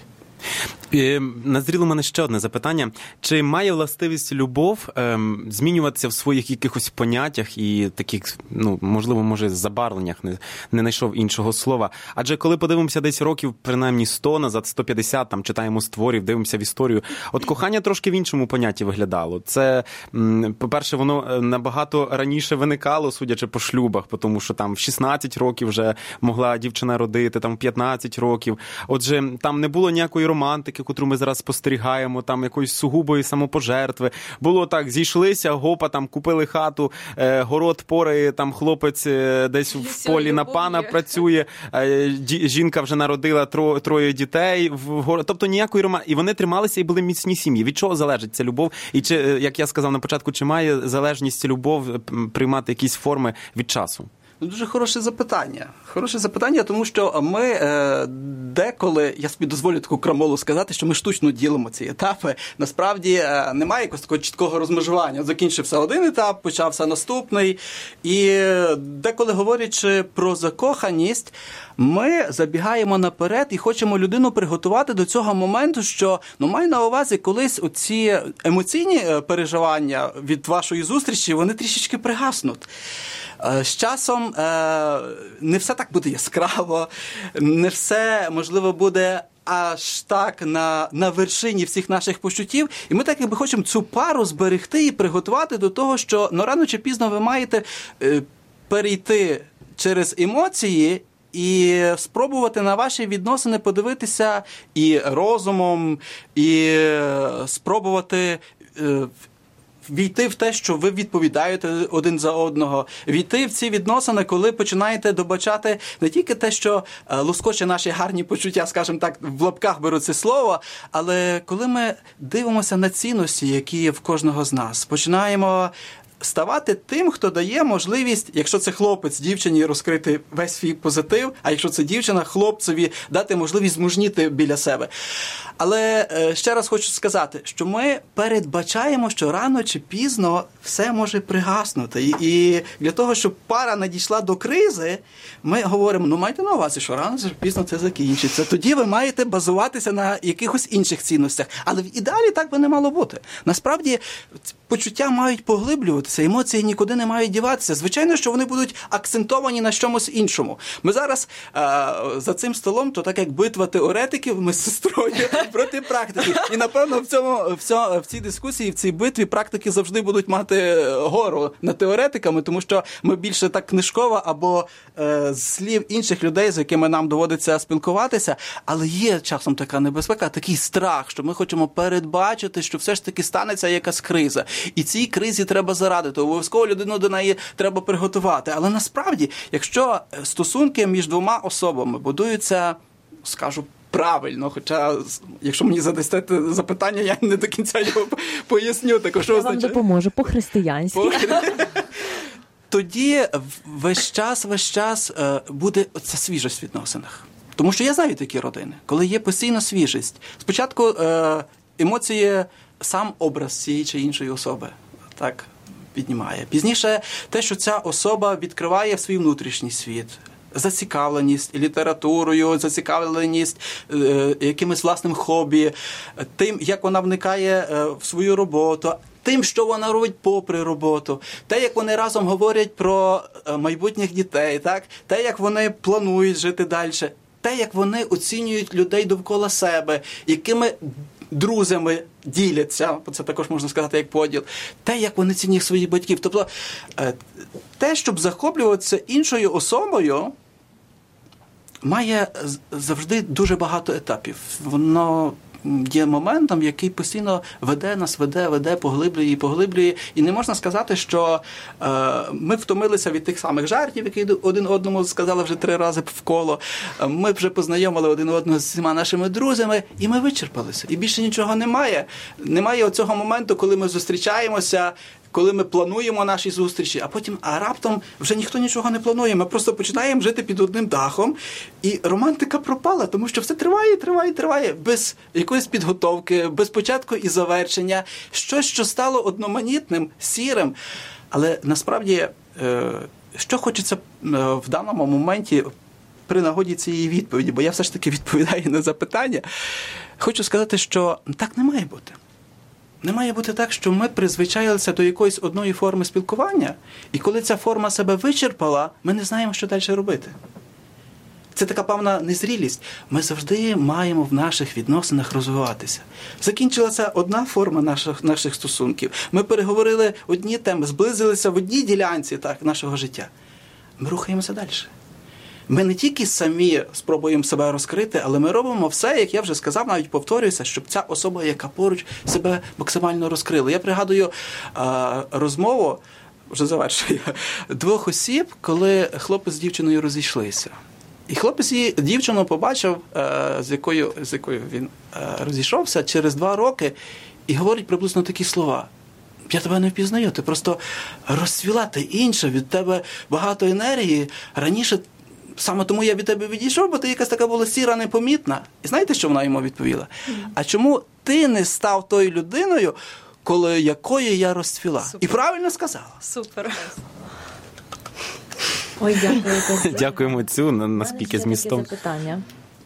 Назріло у мене ще одне запитання. Чи має властивість любов ем, змінюватися в своїх якихось поняттях і таких, ну, можливо, може, забарвленнях, не, не знайшов іншого слова? Адже коли подивимося десь років, принаймні сто назад, сто п'ятдесят, там читаємо з творів, дивимося в історію, от кохання трошки в іншому понятті виглядало. Це, м, по-перше, воно набагато раніше виникало, судячи по шлюбах, тому що там в шістнадцять років вже могла дівчина родити, там в п'ятнадцять років. Отже, там не було ніякої романтики, котру ми зараз спостерігаємо, там якоїсь сугубої самопожертви. Було так, зійшлися, гопа, там купили хату, е, город порає, там хлопець е, десь в полі на пана працює, е, жінка вже народила тро, троє дітей, в город, тобто ніякої романтики. І вони трималися і були міцні сім'ї. Від чого залежить ця любов? І чи, як я сказав на початку, чи має залежність любов приймати якісь форми від часу? Дуже хороше запитання. Хороше запитання, тому що ми е, деколи, я собі дозволю таку крамолу сказати, що ми штучно ділимо ці етапи. Насправді е, немає якогось такого чіткого розмежування. Закінчився один етап, почався наступний. І деколи, говорячи про закоханість, ми забігаємо наперед і хочемо людину приготувати до цього моменту, що, ну, маю на увазі, колись оці емоційні переживання від вашої зустрічі, вони трішечки пригаснуть. З часом не все так буде яскраво, не все, можливо, буде аж так на, на вершині всіх наших почуттів. І ми так якби хочемо цю пару зберегти і приготувати до того, що, ну, рано чи пізно ви маєте перейти через емоції і спробувати на ваші відносини подивитися і розумом, і спробувати війти в те, що ви відповідаєте один за одного, війти в ці відносини, коли починаєте добачати не тільки те, що лоскоче наші гарні почуття, скажімо так, в лапках беру це слово, але коли ми дивимося на цінності, які є в кожного з нас, починаємо ставати тим, хто дає можливість, якщо це хлопець, дівчині розкрити весь свій позитив, а якщо це дівчина, хлопцеві дати можливість змужніти біля себе. Але ще раз хочу сказати, що ми передбачаємо, що рано чи пізно все може пригаснути. І для того, щоб пара надійшла до кризи, ми говоримо, ну майте на увазі, що рано чи пізно це закінчиться. Тоді ви маєте базуватися на якихось інших цінностях. Але в ідеалі так би не мало бути. Насправді, почуття мають поглиблюватися, емоції нікуди не мають діватися. Звичайно, що вони будуть акцентовані на чомусь іншому. Ми зараз а, за цим столом, то так як битва теоретиків, ми з сестрою проти практики. І, напевно, в, цьому, в, цьому, в цій дискусії, в цій битві практики завжди будуть мати гору над теоретиками, тому що ми більше так книжково або е, з слів інших людей, з якими нам доводиться спілкуватися, але є часом така небезпека, такий страх, що ми хочемо передбачити, що все ж таки станеться якась криза. І цій кризі треба зарадити, обов'язково людину до неї треба приготувати. Але насправді, якщо стосунки між двома особами будуються, скажу, правильно, хоча, якщо мені задасте запитання, я не до кінця його поясню. Так, що я означає? вам допоможу по-християнськи. По... Тоді весь час, весь час буде ця свіжість в відносинах. Тому що я знаю такі родини, коли є постійна свіжість. Спочатку е, емоції, сам образ цієї чи іншої особи так піднімає. Пізніше те, що ця особа відкриває свій внутрішній світ, зацікавленість літературою, зацікавленість е, якимось власним хобі, тим, як вона вникає е, в свою роботу, тим, що вона робить попри роботу, те, як вони разом говорять про е, майбутніх дітей, так? Те, як вони планують жити далі, те, як вони оцінюють людей довкола себе, якими друзями діляться, це також можна сказати як поділ, те, як вони цінують своїх батьків. Тобто те, щоб захоплюватися іншою особою, має завжди дуже багато етапів. Воно є моментом, який постійно веде нас, веде, веде, поглиблює і поглиблює. І не можна сказати, що е, ми втомилися від тих самих жартів, які один одному сказали вже три рази вколо. Ми вже познайомили один одного з всіма нашими друзями, і ми вичерпалися. І більше нічого немає. Немає оцього моменту, коли ми зустрічаємося, коли ми плануємо наші зустрічі, а потім, а раптом вже ніхто нічого не планує. Ми просто починаємо жити під одним дахом, і романтика пропала, тому що все триває, триває, триває, без якоїсь підготовки, без початку і завершення. Щось, що стало одноманітним, сірим. Але насправді, що хочеться в даному моменті при нагоді цієї відповіді, бо я все ж таки відповідаю на запитання, хочу сказати, що так не має бути. Не має бути так, що ми призвичаїлися до якоїсь одної форми спілкування, і коли ця форма себе вичерпала, ми не знаємо, що далі робити. Це така певна незрілість. Ми завжди маємо в наших відносинах розвиватися. Закінчилася одна форма наших, наших стосунків. Ми переговорили одні теми, зблизилися в одній ділянці так, нашого життя. Ми рухаємося далі. Ми не тільки самі спробуємо себе розкрити, але ми робимо все, як я вже сказав, навіть повторююся, щоб ця особа, яка поруч, себе максимально розкрила. Я пригадую а, розмову, вже завершую, двох осіб, коли хлопець з дівчиною розійшлися. І хлопець її дівчину побачив, а, з якою, з якою він а, розійшовся через два роки, і говорить приблизно такі слова. Я тебе не впізнаю, ти просто розцвіла, ти інша, від тебе багато енергії, раніше саме тому я від тебе відійшов, бо ти якась така була сіра, непомітна. І знаєте, що вона йому відповіла? Mm. А чому ти не став тою людиною, коли якої я розцвіла? Супер. І правильно сказала. Супер. Ой, дякую. Дякуємо цю, наскільки змістом. Запитання.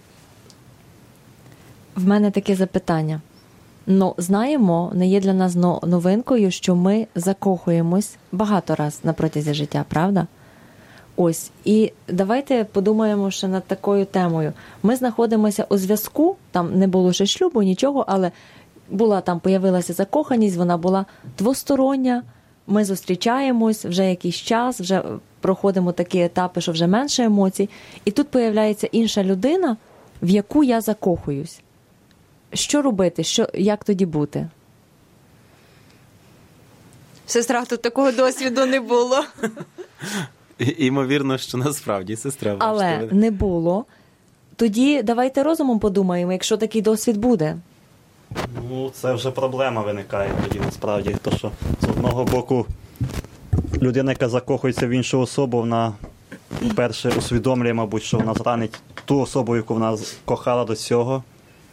В мене таке запитання. Ну, знаємо, не є для нас новинкою, що ми закохуємось багато раз на протязі життя, правда? Ось, і давайте подумаємо ще над такою темою. Ми знаходимося у зв'язку, там не було ще шлюбу, нічого, але була там, появилася закоханість, вона була двостороння, ми зустрічаємось вже якийсь час, вже проходимо такі етапи, що вже менше емоцій, і тут появляється інша людина, в яку я закохуюсь. Що робити? Що, як тоді бути? Сестра, тут такого досвіду не було. Імовірно, що насправді, сестра. Але бачите, не було. Тоді давайте розумом подумаємо, якщо такий досвід буде. Ну, це вже проблема виникає тоді, насправді. То, що з одного боку людина, яка закохується в іншу особу, вона перше усвідомлює, мабуть, що вона зранить ту особу, яку вона кохала до цього.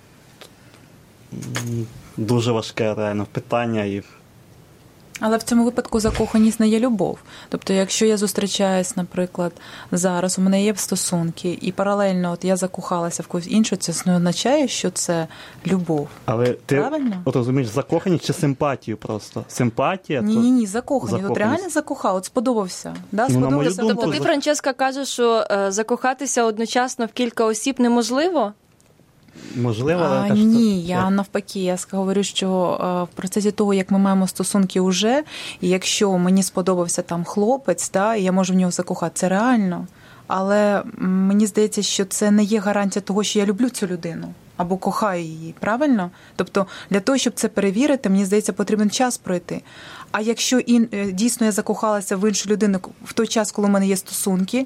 Дуже важке, реально, питання і... Але в цьому випадку закоханість не є любов. Тобто, якщо я зустрічаюсь, наприклад, зараз, у мене є стосунки, і паралельно от я закохалася в когось іншого, це не означає, що це любов. Але ти, правильно? От розумієш, закоханість чи симпатію просто? Симпатія? Ні-ні-ні, закоханість. От закоханість. реально закохав, от сподобався. Да? Ну, сподобався. думку, Тобто ти, Франческа, кажеш, що е, закохатися одночасно в кілька осіб неможливо? Можливо, але А, кажуть, ні, це- я навпаки, я говорю, що е, в процесі того, як ми маємо стосунки уже, і якщо мені сподобався там хлопець, да, і я можу в нього закохати, це реально. Але мені здається, що це не є гарантія того, що я люблю цю людину або кохаю її, правильно? Тобто для того, щоб це перевірити, мені здається, потрібен час пройти. А якщо ін, дійсно я закохалася в іншу людину в той час, коли в мене є стосунки,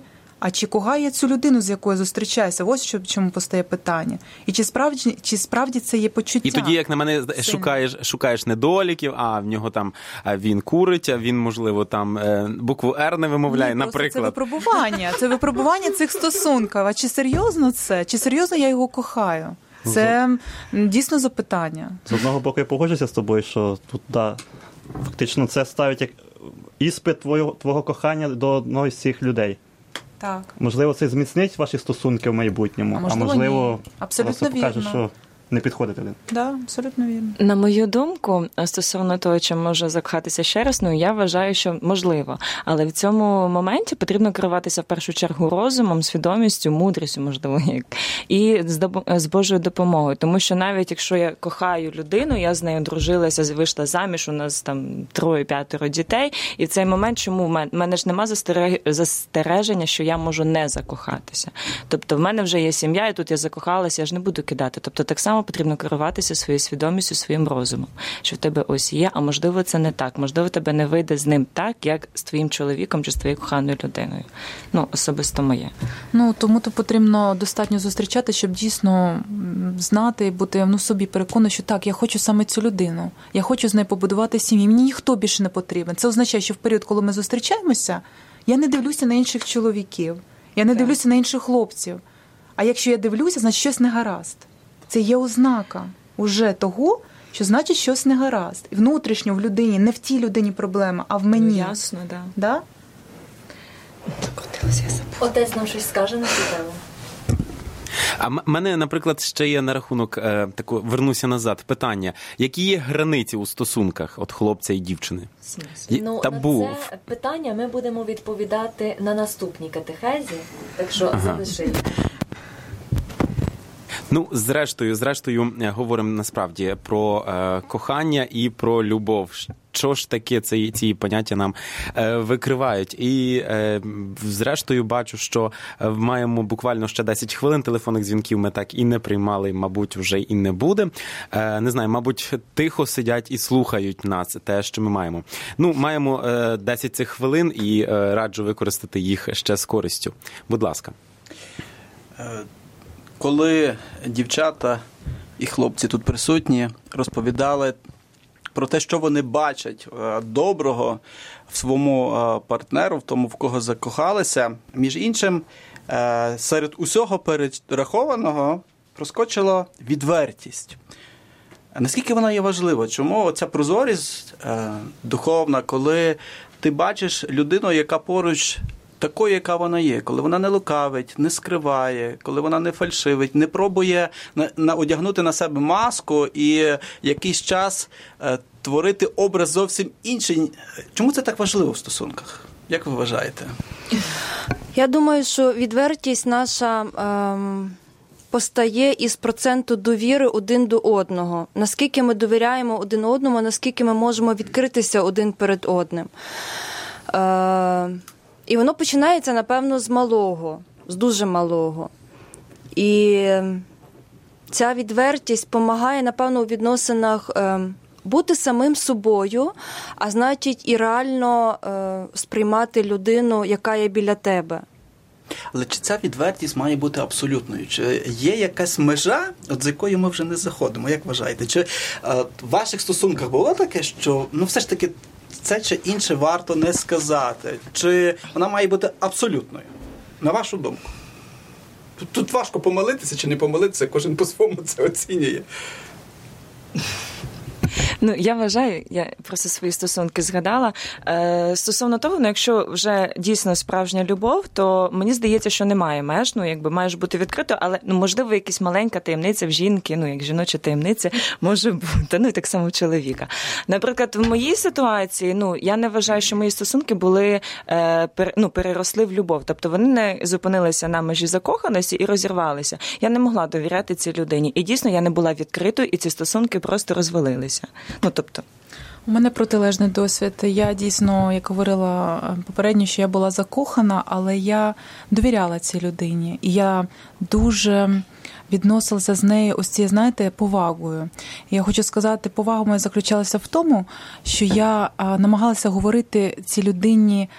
а чи кохаю я цю людину, з якою зустрічаюся? Ось що, чому постає питання. І чи справді, чи справді це є почуття? І тоді, як на мене, шукаєш, шукаєш недоліків, а в нього там він курить, а він, можливо, там букву «Р» не вимовляє, Ні, наприклад. Це випробування, це випробування цих стосунків. А чи серйозно це? Чи серйозно я його кохаю? Це дійсно запитання. З одного боку, я погоджуся з тобою, що тут, да, фактично це ставить як іспит твого, твого кохання до одного з цих людей. Так. Можливо, це зміцнить ваші стосунки в майбутньому, А можливо, а можливо, ні. Абсолютно просто покаже, вірно. що не підходить один. Да, абсолютно вірно. На мою думку, стосовно того, чи може закохатися ще раз, ну, я вважаю, що можливо. Але в цьому моменті потрібно керуватися в першу чергу розумом, свідомістю, мудрістю, можливо, як, і з Божою допомогою. Тому що навіть якщо я кохаю людину, я з нею дружилася, вийшла заміж, у нас там троє-п'ятеро дітей, і в цей момент, чому в мене ж нема застереження, що я можу не закохатися. Тобто в мене вже є сім'я, і тут я закохалася, я ж не буду кидати. Тобто так само потрібно керуватися своєю свідомістю, своїм розумом, що в тебе ось є, а можливо це не так, можливо тебе не вийде з ним так, як з твоїм чоловіком чи з твоєю коханою людиною. Ну, особисто моє. Ну, тому то потрібно достатньо зустрічати, щоб дійсно знати і бути, ну, собі переконаний, що так, я хочу саме цю людину, я хочу з нею побудувати сім'ю, мені ніхто більше не потрібен. Це означає, що в період, коли ми зустрічаємося, я не дивлюся на інших чоловіків, я не так. дивлюся на інших хлопців. А якщо я дивлюся, значить щось не гаразд. Це є ознака уже того, що значить щось не гаразд. Внутрішньо в людині, не в тій людині проблема, а в мені. Ну, ясно, так. Да? Отець нам щось скаже на цю тему. А в мене, наприклад, ще є на рахунок, е, таку, вернуся назад, питання. Які є границі у стосунках от хлопця і дівчини? Є Ну, табу. на це питання ми будемо відповідати на наступній катехезі, так що ага. залиши. Ну, зрештою, зрештою, говоримо насправді про е, кохання і про любов. Що ж таке ці, ці поняття нам е, викривають? І, е, зрештою, бачу, що маємо буквально ще десять хвилин. Телефонних дзвінків ми так і не приймали, мабуть, вже і не буде. Е, не знаю, мабуть, тихо сидять і слухають нас, те, що ми маємо. Ну, маємо е, десять цих хвилин і е, раджу використати їх ще з користю. Будь ласка. Коли дівчата і хлопці тут присутні розповідали про те, що вони бачать доброго в своєму партнеру, в тому, в кого закохалися, між іншим, серед усього перерахованого проскочила відвертість. Наскільки вона є важлива? Чому оця прозорість духовна, коли ти бачиш людину, яка поруч такою, яка вона є, коли вона не лукавить, не скриває, коли вона не фальшивить, не пробує на, на, одягнути на себе маску і якийсь час е, творити образ зовсім інший. Чому це так важливо в стосунках? Як ви вважаєте? Я думаю, що відвертість наша ем, постає із проценту довіри один до одного. Наскільки ми довіряємо один одному, наскільки ми можемо відкритися один перед одним. Е, І воно починається, напевно, з малого, з дуже малого. І ця відвертість допомагає, напевно, у відносинах е, бути самим собою, а значить і реально е, сприймати людину, яка є біля тебе. Але чи ця відвертість має бути абсолютною? Чи є якась межа, от з якої ми вже не заходимо? Як вважаєте? Чи е, в ваших стосунках було таке, що ну все ж таки це чи інше варто не сказати? Чи вона має бути абсолютною? На вашу думку? Тут, тут важко помилитися чи не помилитися, кожен по-своєму це оцінює. Ну, я вважаю, я просто свої стосунки згадала. Е, стосовно того, ну, якщо вже дійсно справжня любов, то мені здається, що немає меж, ну, якби маєш бути відкрито, але, ну, можливо, якась маленька таємниця в жінки, ну, як жіноча таємниця, може бути, ну, і так само в чоловіка. Наприклад, в моїй ситуації, ну, я не вважаю, що мої стосунки були, е, пер, ну, переросли в любов, тобто вони не зупинилися на межі закоханості і розірвалися. Я не могла довіряти цій людині, і дійсно я не була відкритою, і ці стосунки просто розвалилися. Ну, тобто... У мене протилежний досвід. Я дійсно, як говорила попередньо, що я була закохана, але я довіряла цій людині. І я дуже відносилася з нею ось цією, знаєте, повагою. І я хочу сказати, повага моя заключалася в тому, що я намагалася говорити цій людині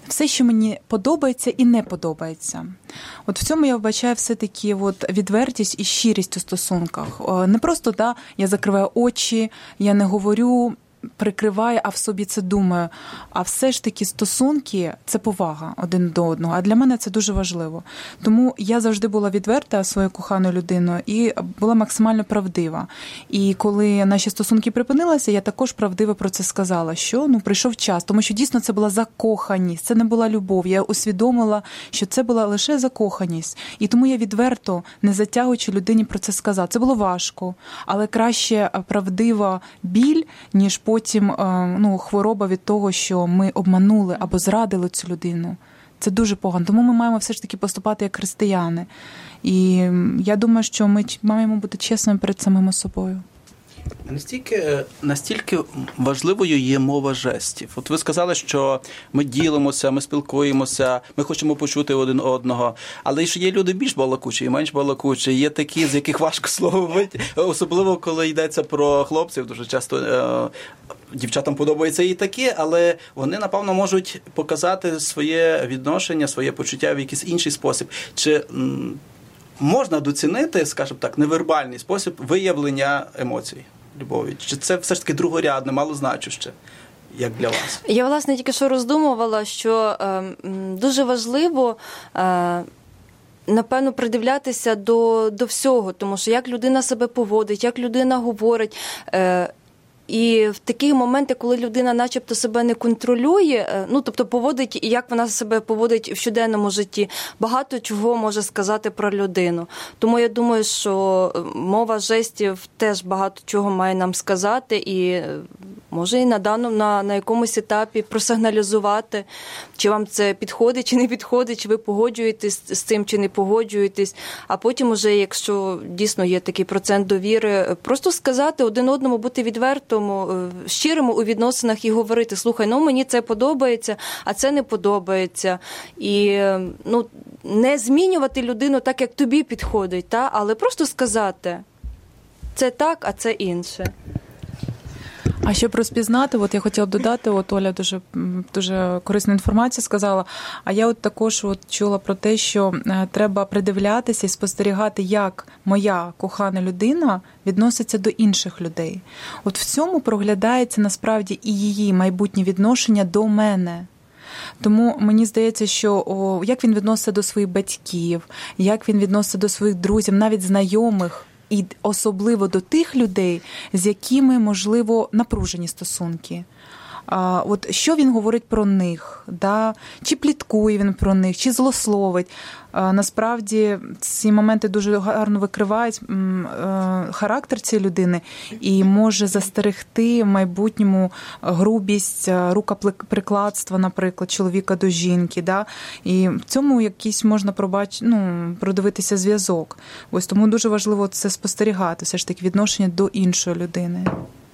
все, що мені подобається і не подобається. От в цьому я вбачаю все-таки от відвертість і щирість у стосунках. Не просто, да, я закриваю очі, я не говорю, прикриваю, а в собі це думаю. А все ж таки стосунки – це повага один до одного. А для мене це дуже важливо. Тому я завжди була відверта своєю коханою людиною і була максимально правдива. І коли наші стосунки припинилися, я також правдиво про це сказала, що ну, прийшов час. Тому що дійсно це була закоханість, це не була любов. Я усвідомила, що це була лише закоханість. І тому я відверто, не затягуючи людині про це сказала. Це було важко, але краще правдива біль, ніж потім ну, хвороба від того, що ми обманули або зрадили цю людину. Це дуже погано. Тому ми маємо все ж таки поступати як християни. І я думаю, що ми маємо бути чесними перед самими собою. Настільки, настільки важливою є мова жестів. От ви сказали, що ми ділимося, ми спілкуємося, ми хочемо почути один одного. Але ж є люди більш балакучі і менш балакучі. Є такі, з яких важко слово вийти. Особливо, коли йдеться про хлопців. Дуже часто е- дівчатам подобається і таке, але вони, напевно, можуть показати своє відношення, своє почуття в якийсь інший спосіб. Чи м- можна доцінити, скажімо так, невербальний спосіб виявлення емоцій любові? Чи це все ж таки другорядне, малозначуще, як для вас? Я, власне, тільки що роздумувала, що е, дуже важливо, е, напевно, придивлятися до, до всього, тому що як людина себе поводить, як людина говорить. Е, І в такі моменти, коли людина начебто себе не контролює, ну, тобто поводить, як вона себе поводить в щоденному житті, багато чого може сказати про людину. Тому я думаю, що мова жестів теж багато чого має нам сказати і може і на даному, на, на якомусь етапі просигналізувати, чи вам це підходить, чи не підходить, чи ви погоджуєтесь з цим, чи не погоджуєтесь. А потім уже, якщо дійсно є такий процент довіри, просто сказати один одному, бути відвертим, щирими у відносинах і говорити: слухай, ну мені це подобається, а це не подобається. І ну, не змінювати людину так, як тобі підходить, та? Але просто сказати: це так, а це інше. А щоб розпізнати, от я хотіла б додати, от Оля дуже, дуже корисну інформацію сказала, а я от також от чула про те, що треба придивлятися і спостерігати, як моя кохана людина відноситься до інших людей. От в цьому проглядається насправді і її майбутнє відношення до мене. Тому мені здається, що о, як він відноситься до своїх батьків, як він відноситься до своїх друзів, навіть знайомих, і особливо до тих людей, з якими, можливо, напружені стосунки. А, от що він говорить про них, да? Чи пліткує він про них, чи злословить. А, насправді ці моменти дуже гарно викривають м, е, характер цієї людини і може застерегти в майбутньому грубість, рукоприкладство, наприклад, чоловіка до жінки. Да? І в цьому якийсь можна пробачити, ну, продивитися зв'язок. Ось тому дуже важливо це спостерігати, все ж таки відношення до іншої людини.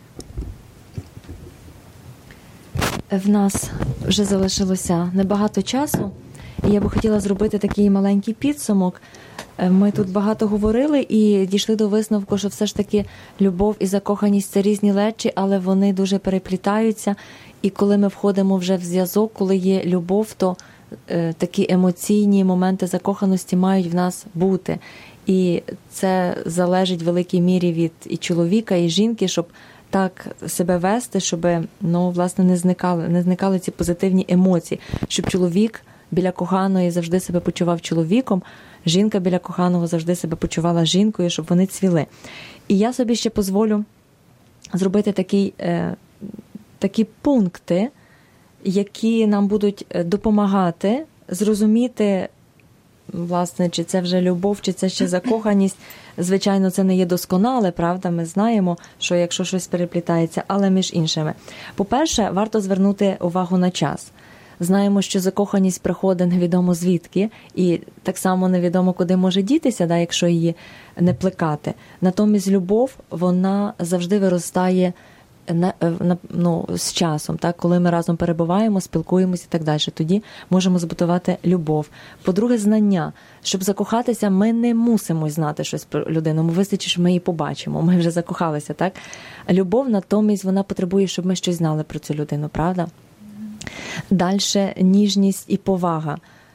В нас вже залишилося небагато часу, і я би хотіла зробити такий маленький підсумок. Ми тут багато говорили і дійшли до висновку, що все ж таки любов і закоханість – це різні речі, але вони дуже переплітаються. І коли ми входимо вже в зв'язок, коли є любов, то е, такі емоційні моменти закоханості мають в нас бути. І це залежить в великій мірі від і чоловіка, і жінки, щоб так себе вести, щоб, ну, власне, не зникали, не зникали ці позитивні емоції, щоб чоловік біля коханої завжди себе почував чоловіком, жінка біля коханого завжди себе почувала жінкою, щоб вони цвіли. І я собі ще дозволю зробити такі, е, такі пункти, які нам будуть допомагати зрозуміти, власне, чи це вже любов, чи це ще закоханість. Звичайно, це не є досконале, правда, ми знаємо, що якщо щось переплітається, але між іншими. По-перше, варто звернути увагу на час. Знаємо, що закоханість приходить невідомо звідки, і так само невідомо, куди може дітися, да, якщо її не плекати. Натомість любов, вона завжди виростає на, на, ну, з часом, так, коли ми разом перебуваємо, спілкуємося і так далі. Тоді можемо збудувати любов. По-друге, знання. Щоб закохатися, ми не мусимо знати щось про людину. Ми вистачить, що ми її побачимо. Ми вже закохалися, так? А любов, натомість, вона потребує, щоб ми щось знали про цю людину, правда? Дальше ніжність і повага.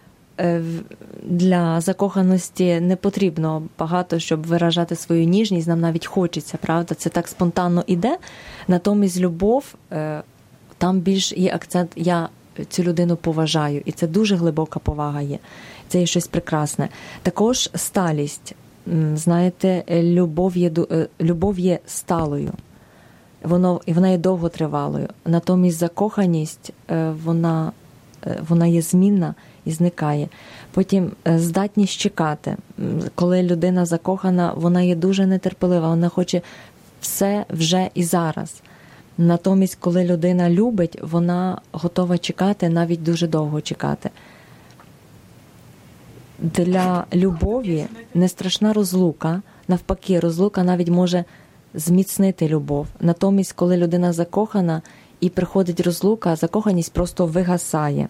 Для закоханості не потрібно багато, щоб виражати свою ніжність, нам навіть хочеться, правда? Це так спонтанно іде. Натомість любов, там більш є акцент, я цю людину поважаю, і це дуже глибока повага є. Це є щось прекрасне. Також сталість. Знаєте, любов є, любов є сталою. Воно, і вона є довготривалою. Натомість закоханість, вона, вона є змінна і зникає. Потім здатність чекати. Коли людина закохана, вона є дуже нетерпелива, вона хоче все вже і зараз. Натомість, коли людина любить, вона готова чекати, навіть дуже довго чекати. Для любові не страшна розлука, навпаки, розлука навіть може зміцнити любов. Натомість, коли людина закохана і приходить розлука, закоханість просто вигасає.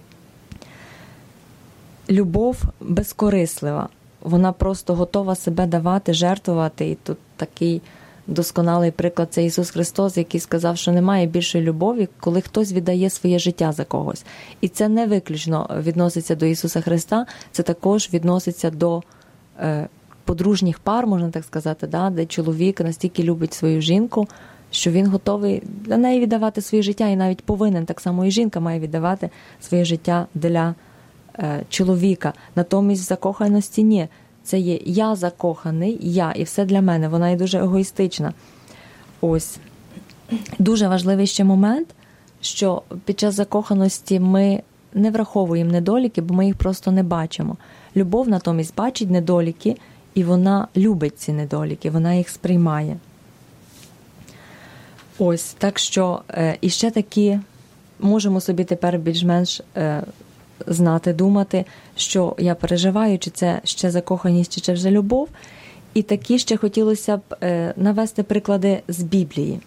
Любов безкорислива. Вона просто готова себе давати, жертвувати. І тут такий досконалий приклад – це Ісус Христос, який сказав, що немає більшої любові, коли хтось віддає своє життя за когось. І це не виключно відноситься до Ісуса Христа, це також відноситься до е, подружніх пар, можна так сказати, да, де чоловік настільки любить свою жінку, що він готовий для неї віддавати своє життя, і навіть повинен, так само і жінка має віддавати своє життя для е, чоловіка. Натомість в закоханості ні. Це є я закоханий, я, і все для мене. Вона є дуже егоїстична. Ось. Дуже важливий ще момент, що під час закоханості ми не враховуємо недоліки, бо ми їх просто не бачимо. Любов натомість бачить недоліки, і вона любить ці недоліки, вона їх сприймає. Ось, так що, е, і ще такі, можемо собі тепер більш-менш е, знати, думати, що я переживаю, чи це ще закоханість, чи це вже любов. І такі ще хотілося б е, навести приклади з Біблії.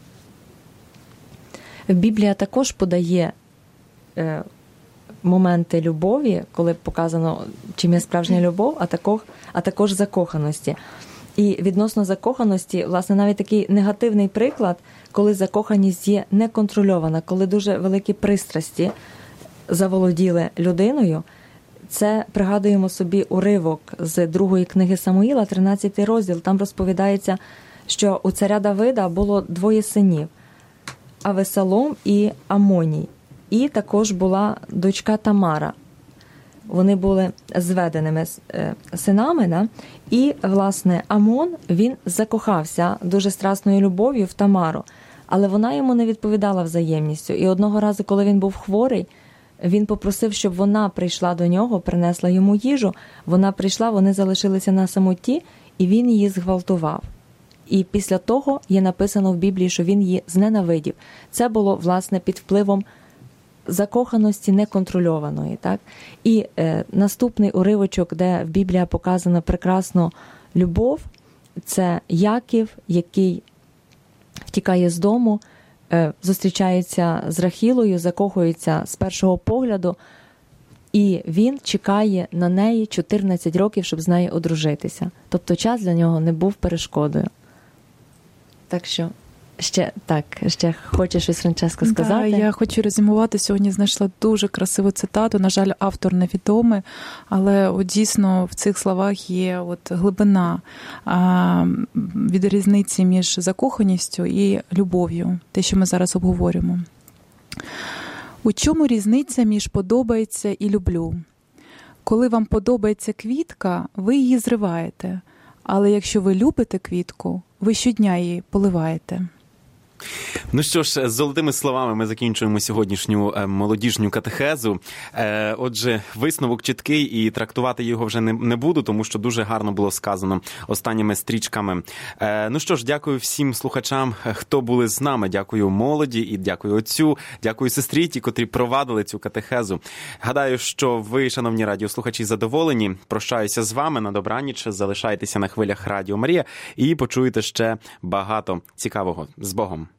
Біблія також подає е, моменти любові, коли показано, чим є справжня любов, а також, а також закоханості. І відносно закоханості, власне, навіть такий негативний приклад, коли закоханість є неконтрольована, коли дуже великі пристрасті заволоділи людиною. Це пригадуємо собі уривок з другої книги Самуїла, тринадцятий розділ. Там розповідається, що у царя Давида було двоє синів – Авесалом і Амоній. І також була дочка Тамара. Вони були зведеними синами. Да? І, власне, Амон, він закохався дуже страсною любов'ю в Тамару. Але вона йому не відповідала взаємністю. І одного разу, коли він був хворий, він попросив, щоб вона прийшла до нього, принесла йому їжу. Вона прийшла, вони залишилися на самоті, і він її зґвалтував. І після того є написано в Біблії, що він її зненавидів. Це було, власне, під впливом закоханості неконтрольованої. Так? І е, наступний уривочок, де в Біблії показано прекрасно любов, це Яків, який втікає з дому, е, зустрічається з Рахілою, закохується з першого погляду, і він чекає на неї чотирнадцять років, щоб з нею одружитися. Тобто час для нього не був перешкодою. Так що ще так, ще хоче щось, Франческа, сказати? Да, я хочу резюмувати. Сьогодні знайшла дуже красиву цитату. На жаль, автор невідомий, але от дійсно в цих словах є от глибина а, від різниці між закоханістю і любов'ю, те, що ми зараз обговорюємо. У чому різниця між подобається і люблю? Коли вам подобається квітка, ви її зриваєте. Але якщо ви любите квітку, ви щодня її поливаєте. Ну що ж, з золотими словами ми закінчуємо сьогоднішню молодіжню катехезу. Отже, висновок чіткий, і трактувати його вже не, не буду, тому що дуже гарно було сказано останніми стрічками. Ну що ж, дякую всім слухачам, хто були з нами. Дякую молоді і дякую отцю, дякую сестрі, ті, котрі провадили цю катехезу. Гадаю, що ви, шановні радіослухачі, задоволені. Прощаюся з вами, на добраніч, залишайтеся на хвилях Радіо Марія і почуєте ще багато цікавого. З Богом!